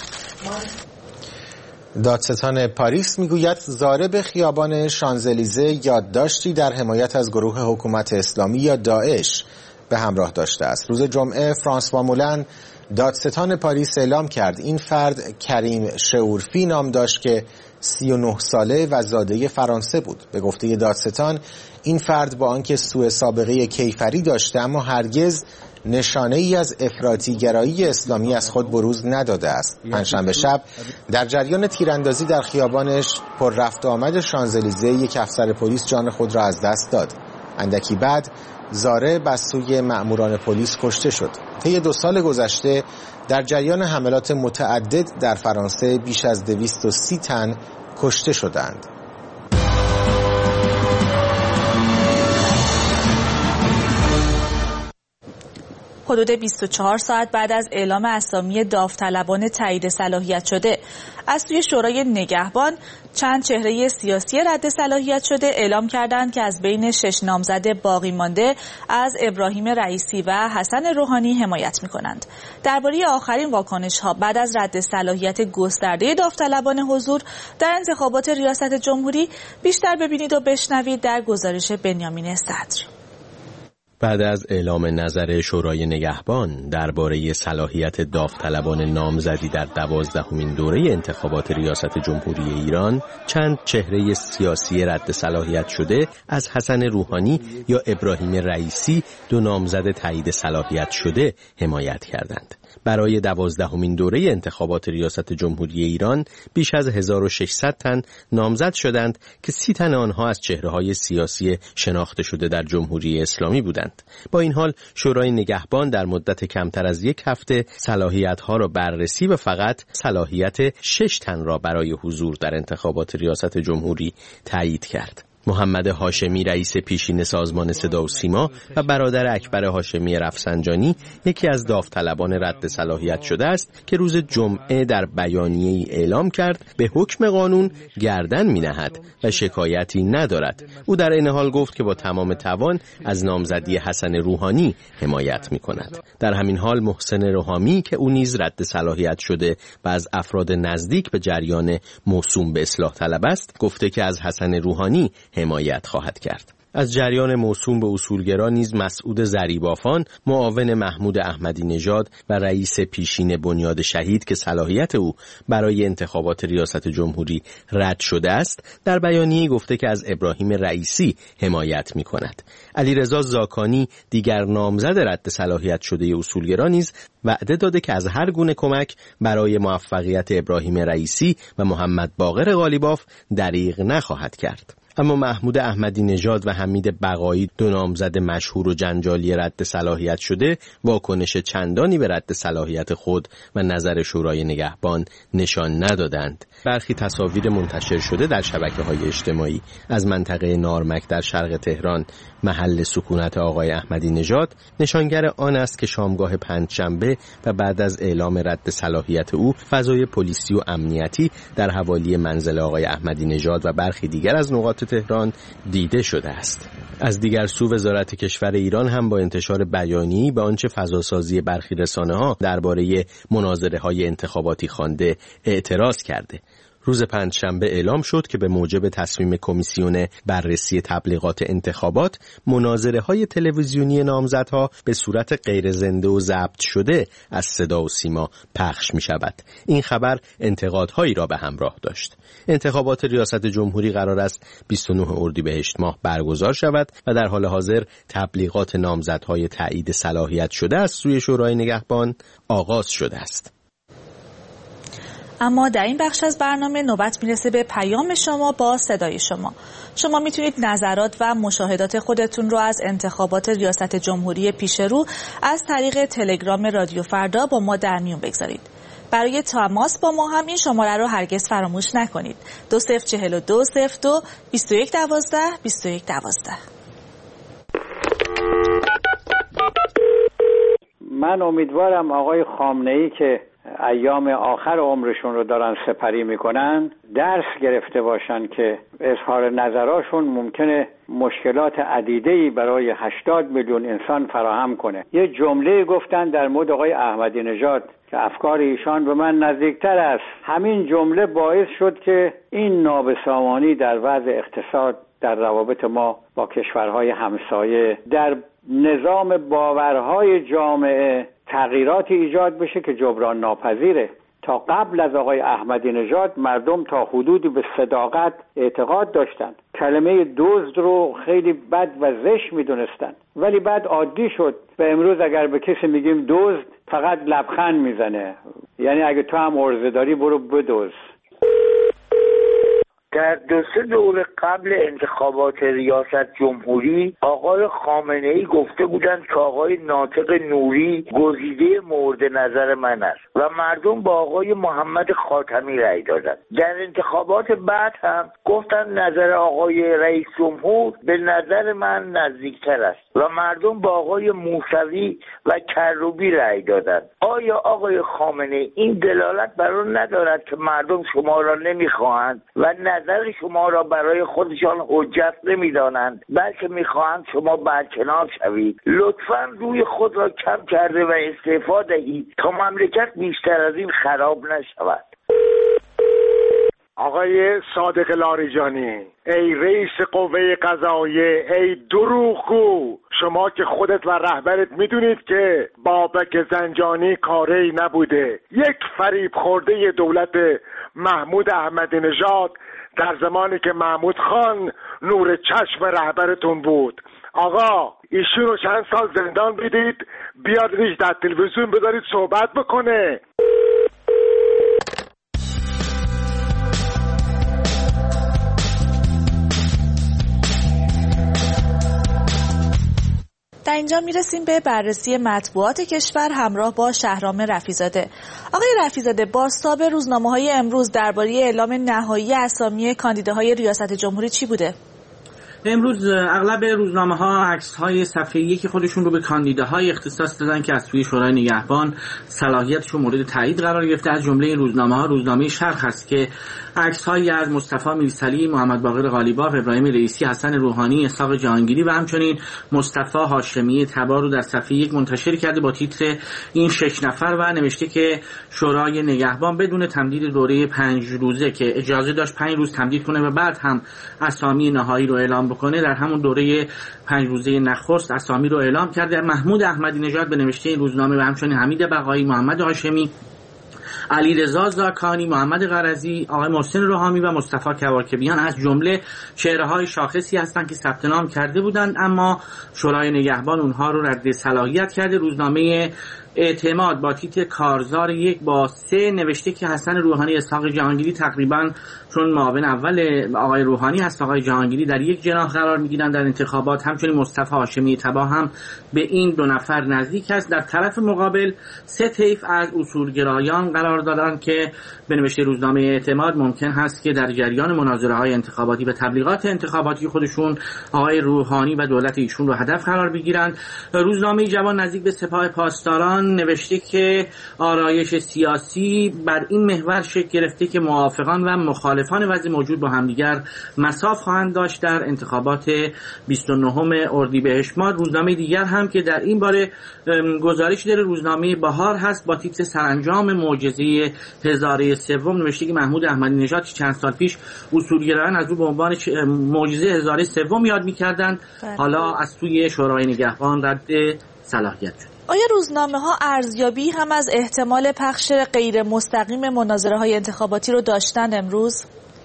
دادستان پاریس میگوید ضارب خیابان شانزلیزه یادداشتی در حمایت از گروه حکومت اسلامی یا داعش به همراه داشته است. روز جمعه فرانسوا مولن دادستان پاریس اعلام کرد این فرد کریم شعورفی نام داشت که 39 ساله و زاده فرانسه بود. به گفته دادستان این فرد با آنکه سوء سابقه کیفری داشته اما هرگز نشانه ای از افراطی گرایی اسلامی از خود بروز نداده است. پنجشنبه شب در جریان تیراندازی در خیابانش پر رفت و آمد شانزلیزه یک افسر پلیس جان خود را از دست داد. اندکی بعد زاره بر سوی مأموران پلیس کشته شد. طی 2 سال گذشته در جریان حملات متعدد در فرانسه بیش از 230 تن کشته شدند. حدود 24 ساعت بعد از اعلام اسامی داوطلبان تایید صلاحیت شده از سوی شورای نگهبان، چند چهره سیاسی رد صلاحیت شده اعلام کردند که از بین 6 نامزد باقی مانده از ابراهیم رئیسی و حسن روحانی حمایت می‌کنند. درباره آخرین واکنش‌ها بعد از رد صلاحیت گسترده داوطلبان حضور در انتخابات ریاست جمهوری بیشتر ببینید و بشنوید در گزارش بنیامین صدر. بعد از اعلام نظر شورای نگهبان درباره صلاحیت داوطلبان نامزدی در 12مین دوره انتخابات ریاست جمهوری ایران، چند چهره سیاسی رد صلاحیت شده از حسن روحانی یا ابراهیم رئیسی، 2 نامزد تایید صلاحیت شده، حمایت کردند. برای 12مین دوره انتخابات ریاست جمهوری ایران بیش از 1600 تن نامزد شدند که 30 تن آنها از چهره‌های سیاسی شناخته شده در جمهوری اسلامی بودند. با این حال شورای نگهبان در مدت کمتر از 1 هفته صلاحیت‌ها را بررسی و فقط صلاحیت 6 تن را برای حضور در انتخابات ریاست جمهوری تایید کرد. محمد هاشمی رئیس پیشین سازمان صدا و سیما و برادر اکبر هاشمی رفسنجانی یکی از داوطلبان رد صلاحیت شده است که روز جمعه در بیانیه‌ای اعلام کرد به حکم قانون گردن می‌نهد و شکایتی ندارد. او در این حال گفت که با تمام توان از نامزدی حسن روحانی حمایت می‌کند. در همین حال محسن روحانی که او نیز رد صلاحیت شده و از افراد نزدیک به جریان موسوم به اصلاح طلب است، گفته که از حسن روحانی حمایت خواهد کرد. از جریان موسوم به اصولگرا نیز مسعود ضریبافان، معاون محمود احمدی نژاد و رئیس پیشین بنیاد شهید که صلاحیت او برای انتخابات ریاست جمهوری رد شده است، در بیانیه‌ای گفته که از ابراهیم رئیسی حمایت می‌کند. علیرضا زاکانی دیگر نامزد رد صلاحیت شده اصولگرا نیز وعده داده که از هر گونه کمک برای موفقیت ابراهیم رئیسی و محمد باقر قالیباف دریغ نخواهد کرد. اما محمود احمدی نژاد و حمید بقایی، 2 نامزد مشهور و جنجالی رد صلاحیت شده، واکنش چندانی به رد صلاحیت خود و نظر شورای نگهبان نشان ندادند. برخی تصاویر منتشر شده در شبکه‌های اجتماعی از منطقه نارمک در شرق تهران، محل سکونت آقای احمدی نژاد، نشانگر آن است که شامگاه پنجشنبه و بعد از اعلام رد صلاحیت او، فضای پلیسی و امنیتی در حوالی منزل آقای احمدی نژاد و برخی دیگر از نقاط تهران دیده شده است. از دیگر سو وزارت کشور ایران هم با انتشار بیانیه‌ای به آنچه فضاسازی برخی رسانه‌ها درباره مناظره‌های انتخاباتی خوانده اعتراض کرده. روز پنجشنبه اعلام شد که به موجب تصمیم کمیسیون بررسی تبلیغات انتخابات، مناظره‌های تلویزیونی نامزدها به صورت غیر زنده و ضبط شده از صدا و سیما پخش می‌شود. این خبر انتقادهایی را به همراه داشت. انتخابات ریاست جمهوری قرار است 29 اردیبهشت ماه برگزار شود و در حال حاضر تبلیغات نامزدهای تایید صلاحیت شده از سوی شورای نگهبان آغاز شده است. اما در این بخش از برنامه نوبت میرسه به پیام شما با صدای شما. شما میتونید نظرات و مشاهدات خودتون رو از انتخابات ریاست جمهوری پیش رو از طریق تلگرام رادیو فردا با ما در میون بگذارید. برای تماس با ما هم این شماره رو هرگز فراموش نکنید. 2042 02 21 12 21 12. من امیدوارم آقای خامنه‌ای که ایام آخر عمرشون رو دارن سپری میکنن درس گرفته باشن که اظهار نظراشون ممکنه مشکلات عدیده‌ای برای 80 میلیون انسان فراهم کنه. یه جمله گفتن در مورد آقای احمدی نژاد که افکار ایشان به من نزدیکتر است. همین جمله باعث شد که این نابسامانی در وضع اقتصاد، در روابط ما با کشورهای همسایه، در نظام باورهای جامعه تغییراتی ایجاد بشه که جبران ناپذیره. تا قبل از آقای احمدی نژاد مردم تا حدودی به صداقت اعتقاد داشتند. کلمه دزد رو خیلی بد و زشت میدونستند، ولی بعد عادی شد و امروز اگر به کسی میگیم دزد فقط لبخند میزنه، یعنی اگه تو هم عرضه داری برو بدزد. در 2-3 دوره قبل انتخابات ریاست جمهوری آقای خامنه‌ای گفته بودند که آقای ناطق نوری گزیده مورد نظر من است و مردم با آقای محمد خاتمی رأی دادند. در انتخابات بعد هم گفتند نظر آقای رئیس جمهور به نظر من نزدیکتر است و مردم با آقای موسوی و کروبی رأی دادند. آیا آقای خامنه‌ای این دلالت بر آن ندارد که مردم شما را نمیخواهند و نظر شما را برای خودشان حجت نمیدانند، بلکه میخواهند شما برکنار شوید؟ لطفاً روی خود را کم کرده و استعفا دهید تا مملکت بیشتر از این خراب نشود. آقای صادق لاریجانی، ای رئیس قوه قضاییه، ای دروغگو، شما که خودت و رهبرت میدونید که بابک زنجانی کاری نبوده، یک فریب خورده دولت محمود احمدی نژاد در زمانی که محمود خان نور چشم رهبرتون بود. آقا ایشون رو چند سال زندان بدید، بیادش در تلویزیون بذارید صحبت بکنه. در اینجا میرسیم به بررسی مطبوعات کشور همراه با شهرام رفیع‌زاده. آقای رفیع‌زاده، بازتاب روزنامه‌های امروز درباره اعلام نهایی اسامی کاندیداهای ریاست جمهوری چی بوده؟ امروز اغلب روزنامه‌ها عکس‌های صفحه یکی خودشون رو به کاندیداهای اختصاص دادن که از سوی شورای نگهبان صلاحیتشون مورد تایید قرار گرفته. از جمله این روزنامه‌ها روزنامه شرق هست که عکس‌هایی از مصطفی میرسلی، محمد باقر غالیباف، ابراهیم رئیسی، حسن روحانی، اسحاق جهانگیری و همچنین مصطفی هاشمی تبا رو در صفحه یک منتشر کرده با تیتر این 6 نفر و نوشته که شورای نگهبان بدون تمدید دوره 5 روزه که اجازه داشت 5 روز تمدید کنه و بعد هم اسامی نهایی رو اعلام بکنه، در همون دوره 5 روزه نخست اسامی رو اعلام کرده. محمود احمدی نژاد به نوشته این روزنامه و همچنین حمید بقایی، محمد هاشمی، علیرضا زاکانی، محمد قرضی، آقای محسن روحانی و مصطفی کواکبیان از جمله چهره‌های شاخصی هستند که ثبت نام کرده بودند اما شورای نگهبان اونها رو رد صلاحیت کرده. روزنامه اعتماد با تیتر کارزار 1/3 نوشته که حسن روحانی، اسحاق جهانگیری تقریبا چون معاون اول آقای روحانی هست، آقای جهانگیری در یک جناح قرار میگیرن در انتخابات. همچنین مصطفی هاشمی تبا هم به این 2 نفر نزدیک است. در طرف مقابل 3 طیف از اصولگرایان قرار دادن که به نوشته روزنامه اعتماد ممکن هست که در جریان مناظره‌های انتخاباتی و تبلیغات انتخاباتی خودشون آقای روحانی و دولت ایشون رو هدف قرار بگیرن. روزنامه جوان نزدیک به سپاه پاسداران نوشته که آرایش سیاسی بر این محور شکل گرفته که موافقان و مخالفان وضع موجود با همدیگر مصاف خواهند داشت در انتخابات 29 اردیبهشت ماه. روزنامه دیگر هم که در این باره گزارش داره روزنامه بهار هست با تیتر سرانجام معجزه هزاره سوم نوشته که محمود احمدی نژاد چند سال پیش اصولگرایان از او به عنوان معجزه هزاره سوم یاد می‌کردند، حالا از سوی شورای نگهبان رد صلاحیت شد. آیا روزنامه‌ها ارزیابی هم از احتمال پخش غیر مستقیم مناظره‌های انتخاباتی رو داشتند امروز؟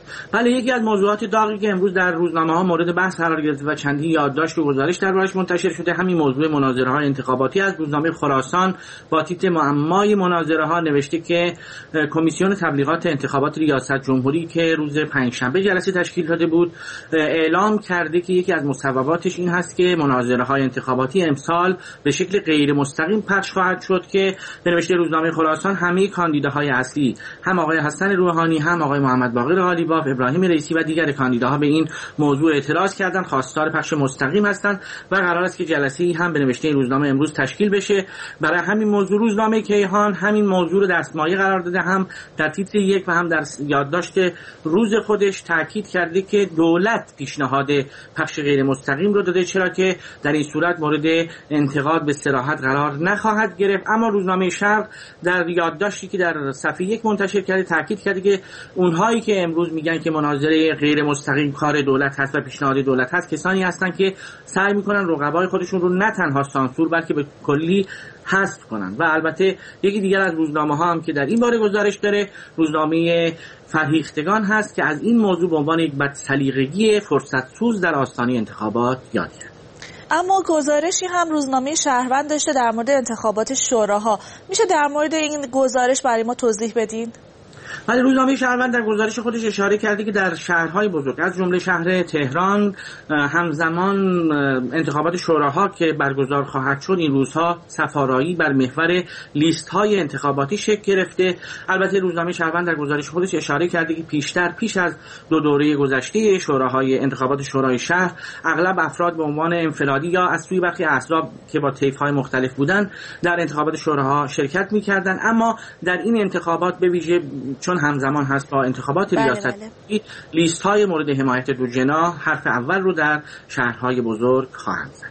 بله، یکی از موضوعات داغی که امروز در روزنامه‌ها مورد بحث قرار گرفته و چندین یادداشت و گزارش دربارش منتشر شده همین موضوع مناظره‌های انتخاباتی از روزنامه خراسان با تیتر معمای مناظره‌ها نوشته که کمیسیون تبلیغات انتخابات ریاست جمهوری که روز پنجشنبه جلسه تشکیل داده بود اعلام کرده که یکی از مصوباتش این هست که مناظره‌های انتخاباتی امسال به شکل غیر مستقیم پخش خواهد شد که به نوشته روزنامه خراسان همه کاندیداهای اصلی، هم آقای حسن روحانی، هم آقای محمد باقر قالیباف، ابراهیم رئیسی و دیگر کاندیداها به این موضوع اعتراض کردند، خواستار پخش مستقیم هستند و قرار است که جلسه‌ای هم به نوشته این روزنامه امروز تشکیل بشه. برای همین موضوع روزنامه کیهان همین موضوع رو دستمایه قرار داده، هم در تیتر یک و هم در یادداشت روز خودش تاکید کرده که دولت پیشنهاد پخش غیر مستقیم رو داده، چرا که در این صورت مورد انتقاد به صراحت قرار نخواهد گرفت. اما روزنامه شرق در یادداشتی که در صفحه یک منتشر کرده تاکید کرده که اونهایی که امروز میگن که مناظره غیر مستقیم کار دولت هست و پیشنهاد دولت هست کسانی هستند که سعی میکنن رقبای خودشون رو نه تنها سانسور بلکه به کلی حذف کنن. و البته یکی دیگر از روزنامه‌ها هم که در این باره گزارش داره روزنامه فرهیختگان هست که از این موضوع به عنوان یک بدسلیقگی فرصت سوز در آستانه انتخابات یاد کرد. اما گزارشی هم روزنامه شهروند داشته در مورد انتخابات شوراها. میشه در مورد این گزارش برای ما توضیح بدین؟ ولی روزنامه شهروند در گزارش خودش اشاره کرده که در شهرهای بزرگ از جمله شهر تهران همزمان انتخابات شوراها که برگزار خواهد شد این روزها صف‌آرایی بر محور لیست‌های انتخاباتی شکل گرفته. البته روزنامه شهروند در گزارش خودش اشاره کرده که پیش از 2 دوره گذشته شوراهای انتخابات شورای شهر اغلب افراد به عنوان انفرادی یا از سوی برخی احزاب که با طیف‌های مختلف بودند در انتخابات شوراها شرکت می‌کردند، اما در این انتخابات به ویژه چون همزمان هست با انتخابات ریاستی لیست‌های مورد حمایت دو جناح حرف اول رو در شهرهای بزرگ خواهند زد.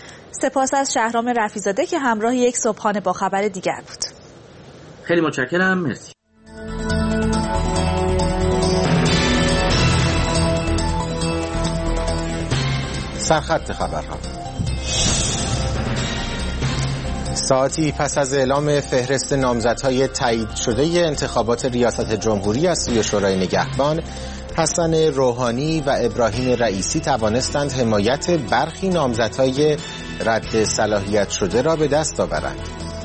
سپاس از شهرام رفیع‌زاده که همراه یک صبحانه با خبر دیگر بود. خیلی متشکرم. مرسی. سرخط خبرها. ساعتی پس از اعلام فهرست نامزدهای تایید شده انتخابات ریاست جمهوری از سوی شورای نگهبان، حسن روحانی و ابراهیم رئیسی توانستند حمایت برخی نامزدهای رد صلاحیت شده را به دست آورند.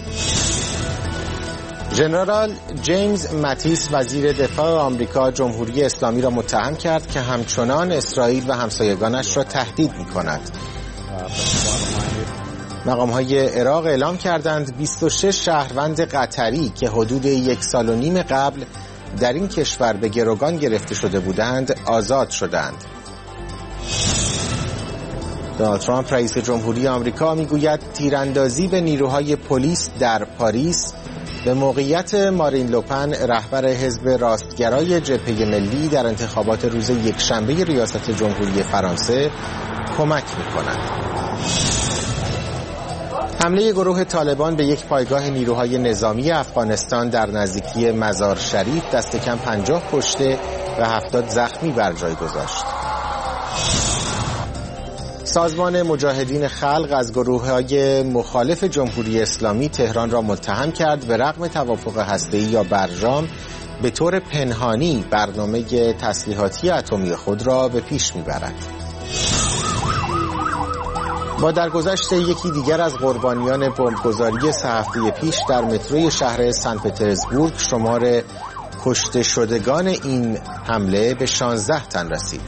ژنرال جیمز ماتیس وزیر دفاع آمریکا جمهوری اسلامی را متهم کرد که همچنان اسرائیل و همسایگانش را تهدید می‌کند. مقام‌های عراق اعلام کردند 26 شهروند قطری که حدود 1.5 سال قبل در این کشور به گروگان گرفته شده بودند آزاد شدند. دونالد ترامپ رئیس جمهوری آمریکا میگوید تیراندازی به نیروهای پلیس در پاریس به موقعیت مارین لوپن رهبر حزب راستگرای جبهه ملی در انتخابات روز یکشنبه ریاست جمهوری فرانسه کمک می‌کند. حمله گروه طالبان به یک پایگاه نیروهای نظامی افغانستان در نزدیکی مزار شریف دست کم 50 کشته و 70 زخمی بر جای گذاشت. سازمان مجاهدین خلق از گروه‌های مخالف جمهوری اسلامی تهران را متهم کرد به رغم توافق هسته‌ای یا برجام به طور پنهانی برنامه تسلیحاتی اتمی خود را به پیش می‌برد. با درگذشت یکی دیگر از قربانیان بمبگذاری 3 هفته پیش در متروی شهر سن پترزبورگ شمار کشته شدگان این حمله به 16 تن رسید.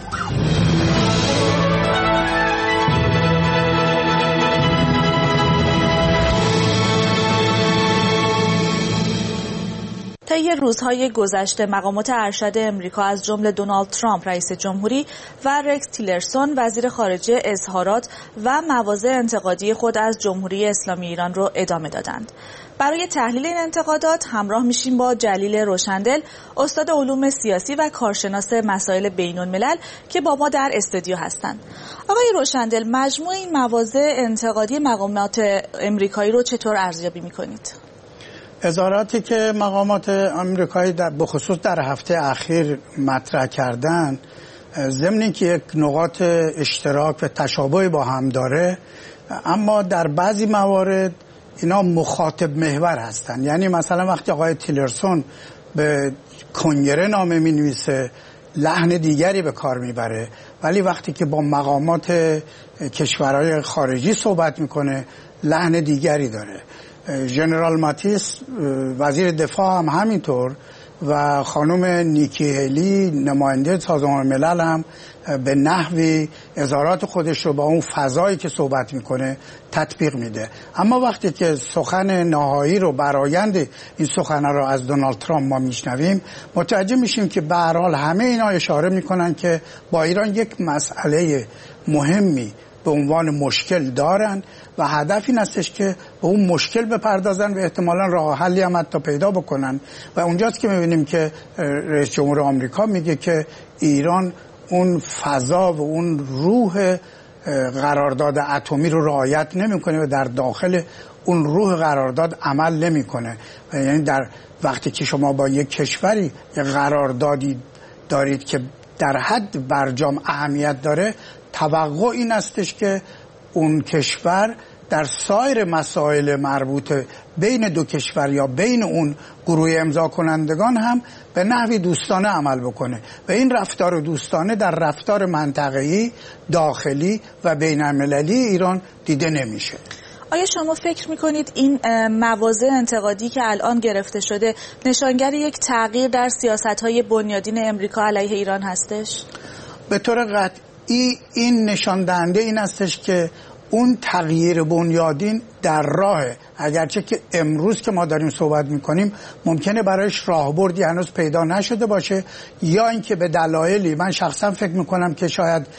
طی روزهای گذشته مقامات ارشد امریکا از جمله دونالد ترامپ رئیس جمهوری و رکس تیلرسون وزیر خارجه اظهارات و مواضع انتقادی خود از جمهوری اسلامی ایران را ادامه دادند. برای تحلیل این انتقادات همراه میشیم با جلیل روشندل، استاد علوم سیاسی و کارشناس مسائل بین‌الملل که با ما در استودیو هستند. آقای روشندل، مجموع این مواضع انتقادی مقامات امریکایی رو چطور ارزیابی می‌کنید؟ اظهاراتی که مقامات آمریکایی به خصوص در هفته اخیر مطرح کردن، ضمن که یک نقاط اشتراک و تشابه با هم داره، اما در بعضی موارد اینا مخاطب محور هستن. یعنی مثلا وقتی آقای تیلرسون به کنگره نامه می نویسه لحن دیگری به کار میبره، ولی وقتی که با مقامات کشورهای خارجی صحبت میکنه لحن دیگری داره. ژنرال ماتیس وزیر دفاع هم همینطور و خانم نیکی هیلی نماینده سازمان ملل هم به نحوی اظهارات خودش رو با اون فضایی که صحبت میکنه تطبیق میده. اما وقتی که سخن نهایی رو برآیند این سخن رو از دونالد ترامپ ما میشنویم متوجه میشیم که به هر حال همه اینا اشاره میکنن که با ایران یک مسئله مهمی به عنوان مشکل دارن و هدف این استش که به اون مشکل بپردازن و احتمالاً راه حلی هم حتی پیدا بکنن و اونجاست که میبینیم که رئیس جمهور آمریکا میگه که ایران اون فضا و اون روح قرارداد اتمی رو رعایت نمیکنه و در داخل اون روح قرارداد عمل نمیکنه. یعنی در وقتی که شما با یک کشوری یک قراردادی دارید که در حد برجام اهمیت داره، توقع این استش که اون کشور در سایر مسائل مربوط بین دو کشور یا بین اون گروه امضا کنندگان هم به نحوی دوستانه عمل بکنه و این رفتار دوستانه در رفتار منطقه‌ای، داخلی و بین المللی ایران دیده نمیشه. آیا شما فکر میکنید این موازه انتقادی که الان گرفته شده نشانگر یک تغییر در سیاست‌های بنیادین امریکا علیه ایران هستش؟ به طور قطعی این نشان دهنده این هستش که اون تغییر بنیادین در راهه، اگرچه که امروز که ما داریم صحبت میکنیم ممکنه برایش راهبردی هنوز پیدا نشده باشه یا اینکه به دلایلی من شخصا فکر میکنم که شاید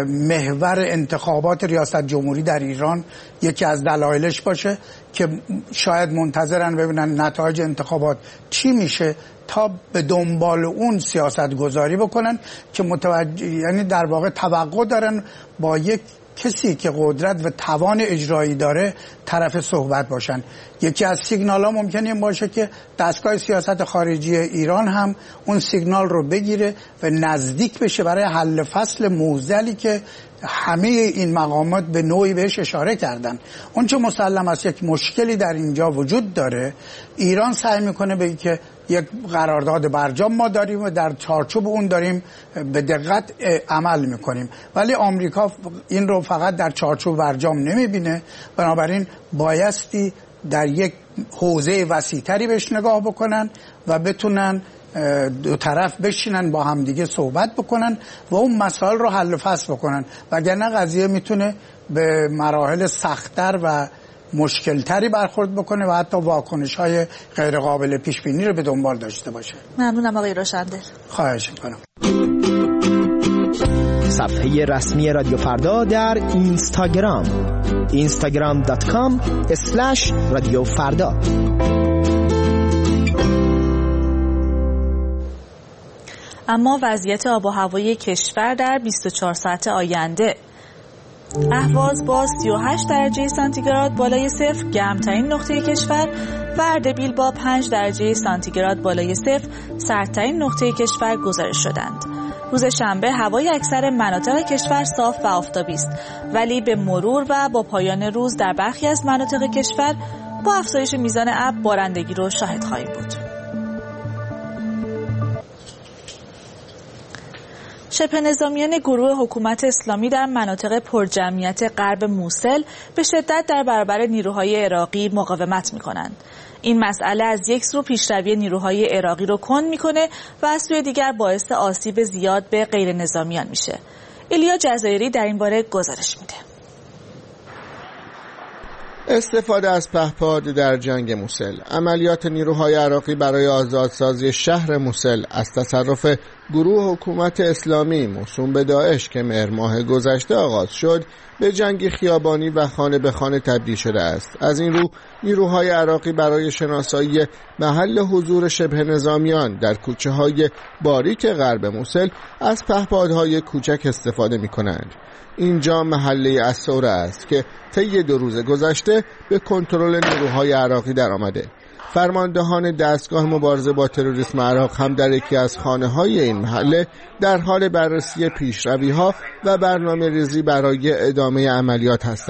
محور انتخابات ریاست جمهوری در ایران یکی از دلایلش باشه که شاید منتظرن ببینن نتایج انتخابات چی میشه تا به دنبال اون سیاست گذاری بکنن که یعنی در واقع توقع دارن با یک کسی که قدرت و توان اجرایی داره طرف صحبت باشن. یکی از سیگنال ها ممکنه این باشه که دستگاه سیاست خارجی ایران هم اون سیگنال رو بگیره و نزدیک بشه برای حل فصل معضلی که همه این مقامات به نوعی بهش اشاره کردن. اون چه مسلم است یک مشکلی در اینجا وجود داره. ایران سعی میکنه بگه که یک قرارداد برجام ما داریم و در چارچوب اون داریم به دقت عمل میکنیم، ولی آمریکا این رو فقط در چارچوب برجام نمیبینه، بنابراین بایستی در یک حوزه وسیع‌تری بهش نگاه بکنن و بتونن دو طرف بشینن با همدیگه صحبت بکنن و اون مسائل رو حل و فصل بکنن، وگرنه قضیه میتونه به مراحل سخت‌تر و مشکلتری برخورد بکنه و حتی واکنش‌های غیر قابل پیش بینی رو به دنبال داشته باشه. ممنونم آقای روشندل. خواهش می‌کنم. صفحه رسمی رادیو فردا در اینستاگرام instagram.com/رادیو فردا. اما وضعیت آب و هوای کشور در 24 ساعت آینده: اهواز با 38 درجه سانتیگراد بالای صفر گرمترین نقطه کشور و اردبیل با 5 درجه سانتیگراد بالای صفر سردترین نقطه کشور گزارش شدند. روز شنبه هوای اکثر مناطق کشور صاف و آفتابی است، ولی به مرور و با پایان روز در برخی از مناطق کشور با افزایش میزان ابر بارندگی رو شاهد خواهیم بود. شبه نظامیان گروه حکومت اسلامی در مناطق پرجمعیت غرب موصل به شدت در برابر نیروهای عراقی مقاومت می‌کنند. این مسئله از یک سو پیشروی نیروهای عراقی رو کند می‌کنه و از سوی دیگر باعث آسیب زیاد به غیر نظامیان میشه. ایلیا جزایری در این باره گزارش میده. استفاده از پهپاد در جنگ موصل. عملیات نیروهای عراقی برای آزادسازی شهر موصل از تصرف گروه حکومت اسلامی موسوم به داعش که مهر ماه گذشته آغاز شد به جنگ خیابانی و خانه به خانه تبدیل شده است. از این رو نیروهای عراقی برای شناسایی محل حضور شبه نظامیان در کوچه های باریک غرب موصل از پهپادهای کوچک استفاده می کنند. اینجا محله الثوره است که طی 2 روز گذشته به کنترل نیروهای عراقی در آمده. فرماندهان دستگاه مبارزه با تروریسم عراق هم در یکی از خانه‌های این محله در حال بررسی پیشروی‌ها و برنامه‌ریزی برای ادامه عملیات هستند.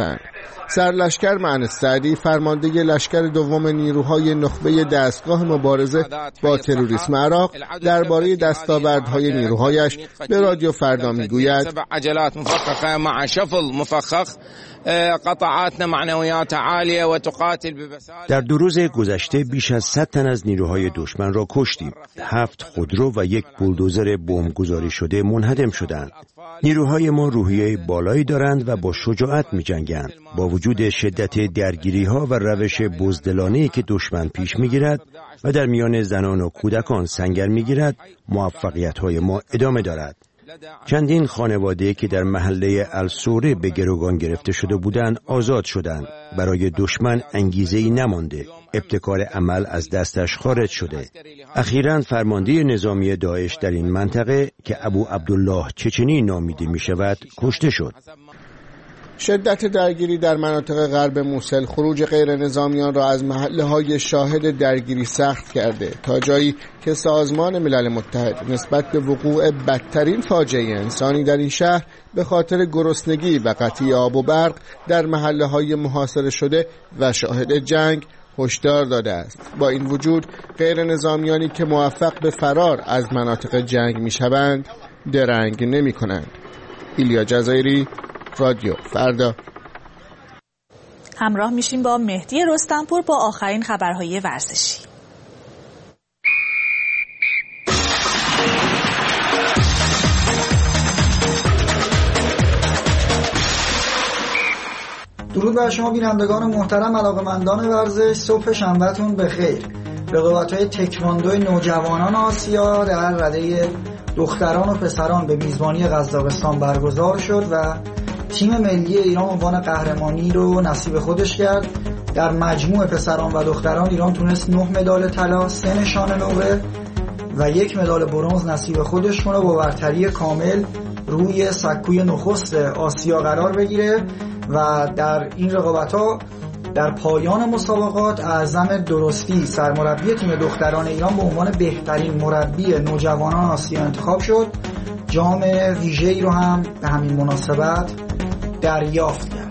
سرلشکر معنی سعدی فرمانده لشکر دوم نیروهای نخبه دستگاه مبارزه با تروریسم عراق درباره دستاوردهای نیروهایش به رادیو فردا میگوید عجلات مفخخه مع شفل مفخخ قطعاتنا معنویات عالیه و تقاتل ببساطه. در 2 روز گذشته بیش از 100 تن از نیروهای دشمن را کشتیم. 7 خودرو و 1 بولدوزر بمبگذاری شده منهدم شدند. نیروهای ما روحیه بالایی دارند و با شجاعت می‌جنگند. با وجود شدت درگیری‌ها و روش بزدلانه‌ای که دشمن پیش می‌گیرد و در میان زنان و کودکان سنگر می‌گیرد، موفقیت‌های ما ادامه دارد. چندین خانواده که در محله السوره به گروگان گرفته شده بودند آزاد شدند. برای دشمن انگیزه‌ای نمانده. ابتکار عمل از دستش خارج شده. اخیراً فرمانده نظامی داعش در این منطقه که ابو عبدالله چچنی نامیده می شود کشته شد. شدت درگیری در مناطق غرب موسل خروج غیر نظامیان را از محله‌های شاهد درگیری سخت کرده تا جایی که سازمان ملل متحد نسبت به وقوع بدترین فاجعه انسانی در این شهر به خاطر گرسنگی و قطعی آب و برق در محله‌های محاصره شده و شاهد جنگ هشدار داده است. با این وجود غیر نظامیانی که موفق به فرار از مناطق جنگ می‌شوند درنگ نمی‌کنند. ایلیا جزایری، رادیو فردا. همراه میشیم با مهدی رستمپور با آخرین خبرهای ورزشی. درود بر شما بینندگان محترم، علاقه‌مندان ورزش. صبح شنبهتون بخیر. رقابت‌های تکواندو نوجوانان آسیا در رده دختران و پسران به میزبانی قزاقستان برگزار شد و تیم ملی ایران عنوان قهرمانی رو نصیب خودش کرد. در مجموع پسران و دختران ایران تونست 9 مدال طلا، 3 نشان نقره و 1 مدال برنز نصیب خودش کنه، با برتری کامل روی سکوی نخست آسیا قرار بگیره. و در این رقابت‌ها در پایان مسابقات اعظم درستی سرمربی تیم دختران ایران به عنوان بهترین مربی نوجوانان آسیا انتخاب شد. جام ویژه‌ای رو هم به همین مناسبت دریافت کرد.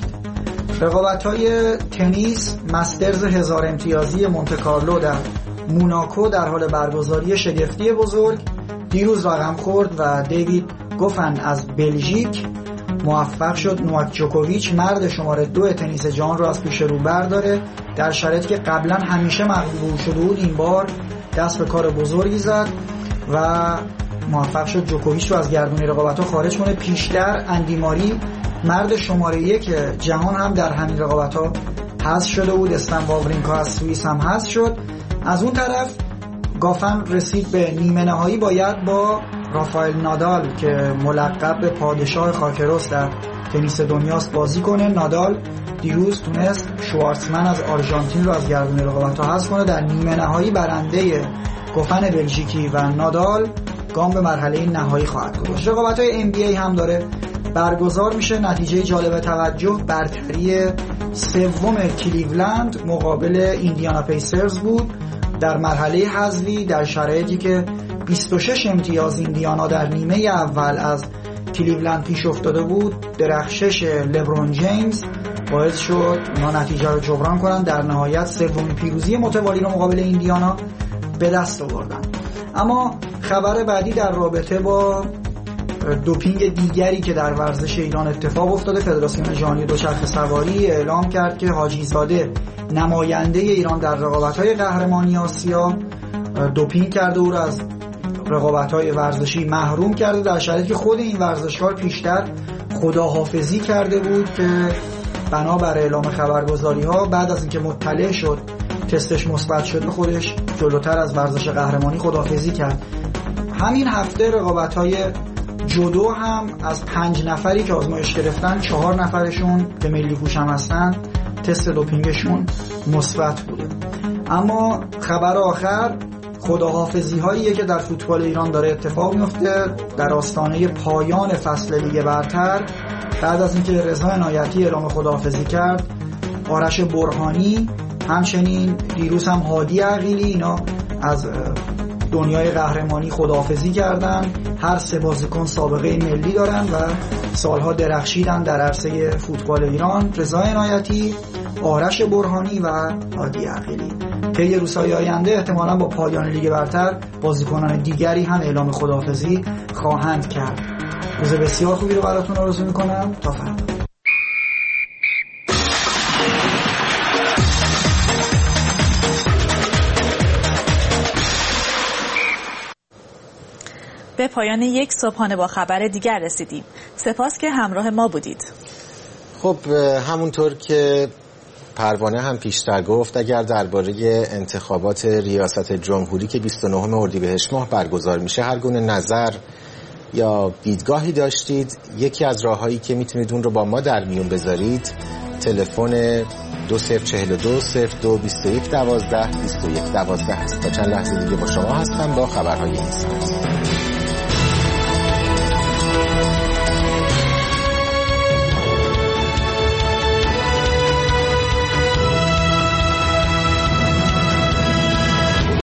رقابت‌های تنیس مسترز 1000 امتیازی مونته‌کارلو در موناکو در حال برگزاری شگفتی بزرگ دیروز رقم خورد و دیوید گوفن از بلژیک موفق شد نوواک جوکوویچ مرد شماره 2 تنیس جهان را از پیش رو برداره. در شرایطی که قبلا همیشه مغلوب شده بود، این بار دست به کار بزرگی زد و موفق شد جوکوویچ رو از گردون رقابت‌ها خارج کنه. پیشتر اندی ماری مرد شماره 1 جهان هم در همین رقابت‌ها حذف شده بود. استن واورینکا از سوئیس هم حذف شد. از اون طرف گافن رسید به نیمه نهایی، باید با رافائل نادال که ملقب به پادشاه خاکرس در تنیس دنیاست بازی کنه. نادال دیروز تونست شوارتزمن از آرژانتین رو از گردون رقابت‌ها حذف کنه. در نیمه نهایی برنده گوفن بلژیکی و نادال گام به مرحله نهایی خواهد گذاشت. رقابت‌های NBA هم داره برگزار میشه. نتیجه جالب توجه برتری 3 کلیولند مقابل ایندیانا پیسرز بود در مرحله حذفی، در شرایطی که 26 امتیاز ایندیانا در نیمه اول از کلیولند پیش افتاده بود. درخشش لبرون جیمز باعث شد اونا نتیجه رو جبران کنن. در نهایت 3 پیروزی متوالی رو مقابل ایندیانا به دست آوردن. اما خبر بعدی در رابطه با دوپینگ دیگری که در ورزش ایران اتفاق افتاده. فدراسیون جهانی دوچرخه سواری اعلام کرد که حاجی زاده نماینده ایران در رقابت‌های قهرمانی آسیا دوپینگ کرده، او را از رقابت‌های ورزشی محروم کرده، در شرایطی که خود این ورزشکار پیشتر خداحافظی کرده بود که بنابر اعلام خبرگزاری‌ها بعد از اینکه مطلع شد تستش مثبت شده خودش جلوتر از ورزش قهرمانی خداحافظی کرد. همین هفته رقابت‌های جودو هم از 5 نفری که آزمایش گرفتن 4 نفرشون که ملی پوش هم هستن تست دوپینگشون مثبت بوده. اما خبر آخر خداحافظی هاییه که در فوتبال ایران داره اتفاق میفته در آستانه پایان فصل لیگ برتر. بعد از اینکه رضا عنایتی اعلام خداحافظی کرد، آرش برهانی همچنین دیروز هم هادی عقیلی، اینا از دنیای قهرمانی خداحافظی کردن. هر 3 بازیکن سابقه ملی دارن و سالها درخشیدن در عرصه فوتبال ایران: رضا عنایتی، آرش برهانی و هادی عقیلی. طی روزهای آینده احتمالاً با پایان لیگ برتر بازیکنان دیگری هم اعلام خداحافظی خواهند کرد. روز بسیار خوبی رو براتون آرزو میکنم. تا فردا. به پایان یک صبحانه با خبر دیگر رسیدیم. سپاس که همراه ما بودید. خب همونطور که پروانه هم پیشتر گفت، اگر درباره انتخابات ریاست جمهوری که 29 اردیبهشت ماه برگزار میشه هر گونه نظر یا دیدگاهی داشتید، یکی از راههایی که میتونید اون رو با ما در میون بذارید تلفن 2042 02 21 12 21 12 است. تا چند لحظه دیگه با شما هستم با خبرهای این ساعت.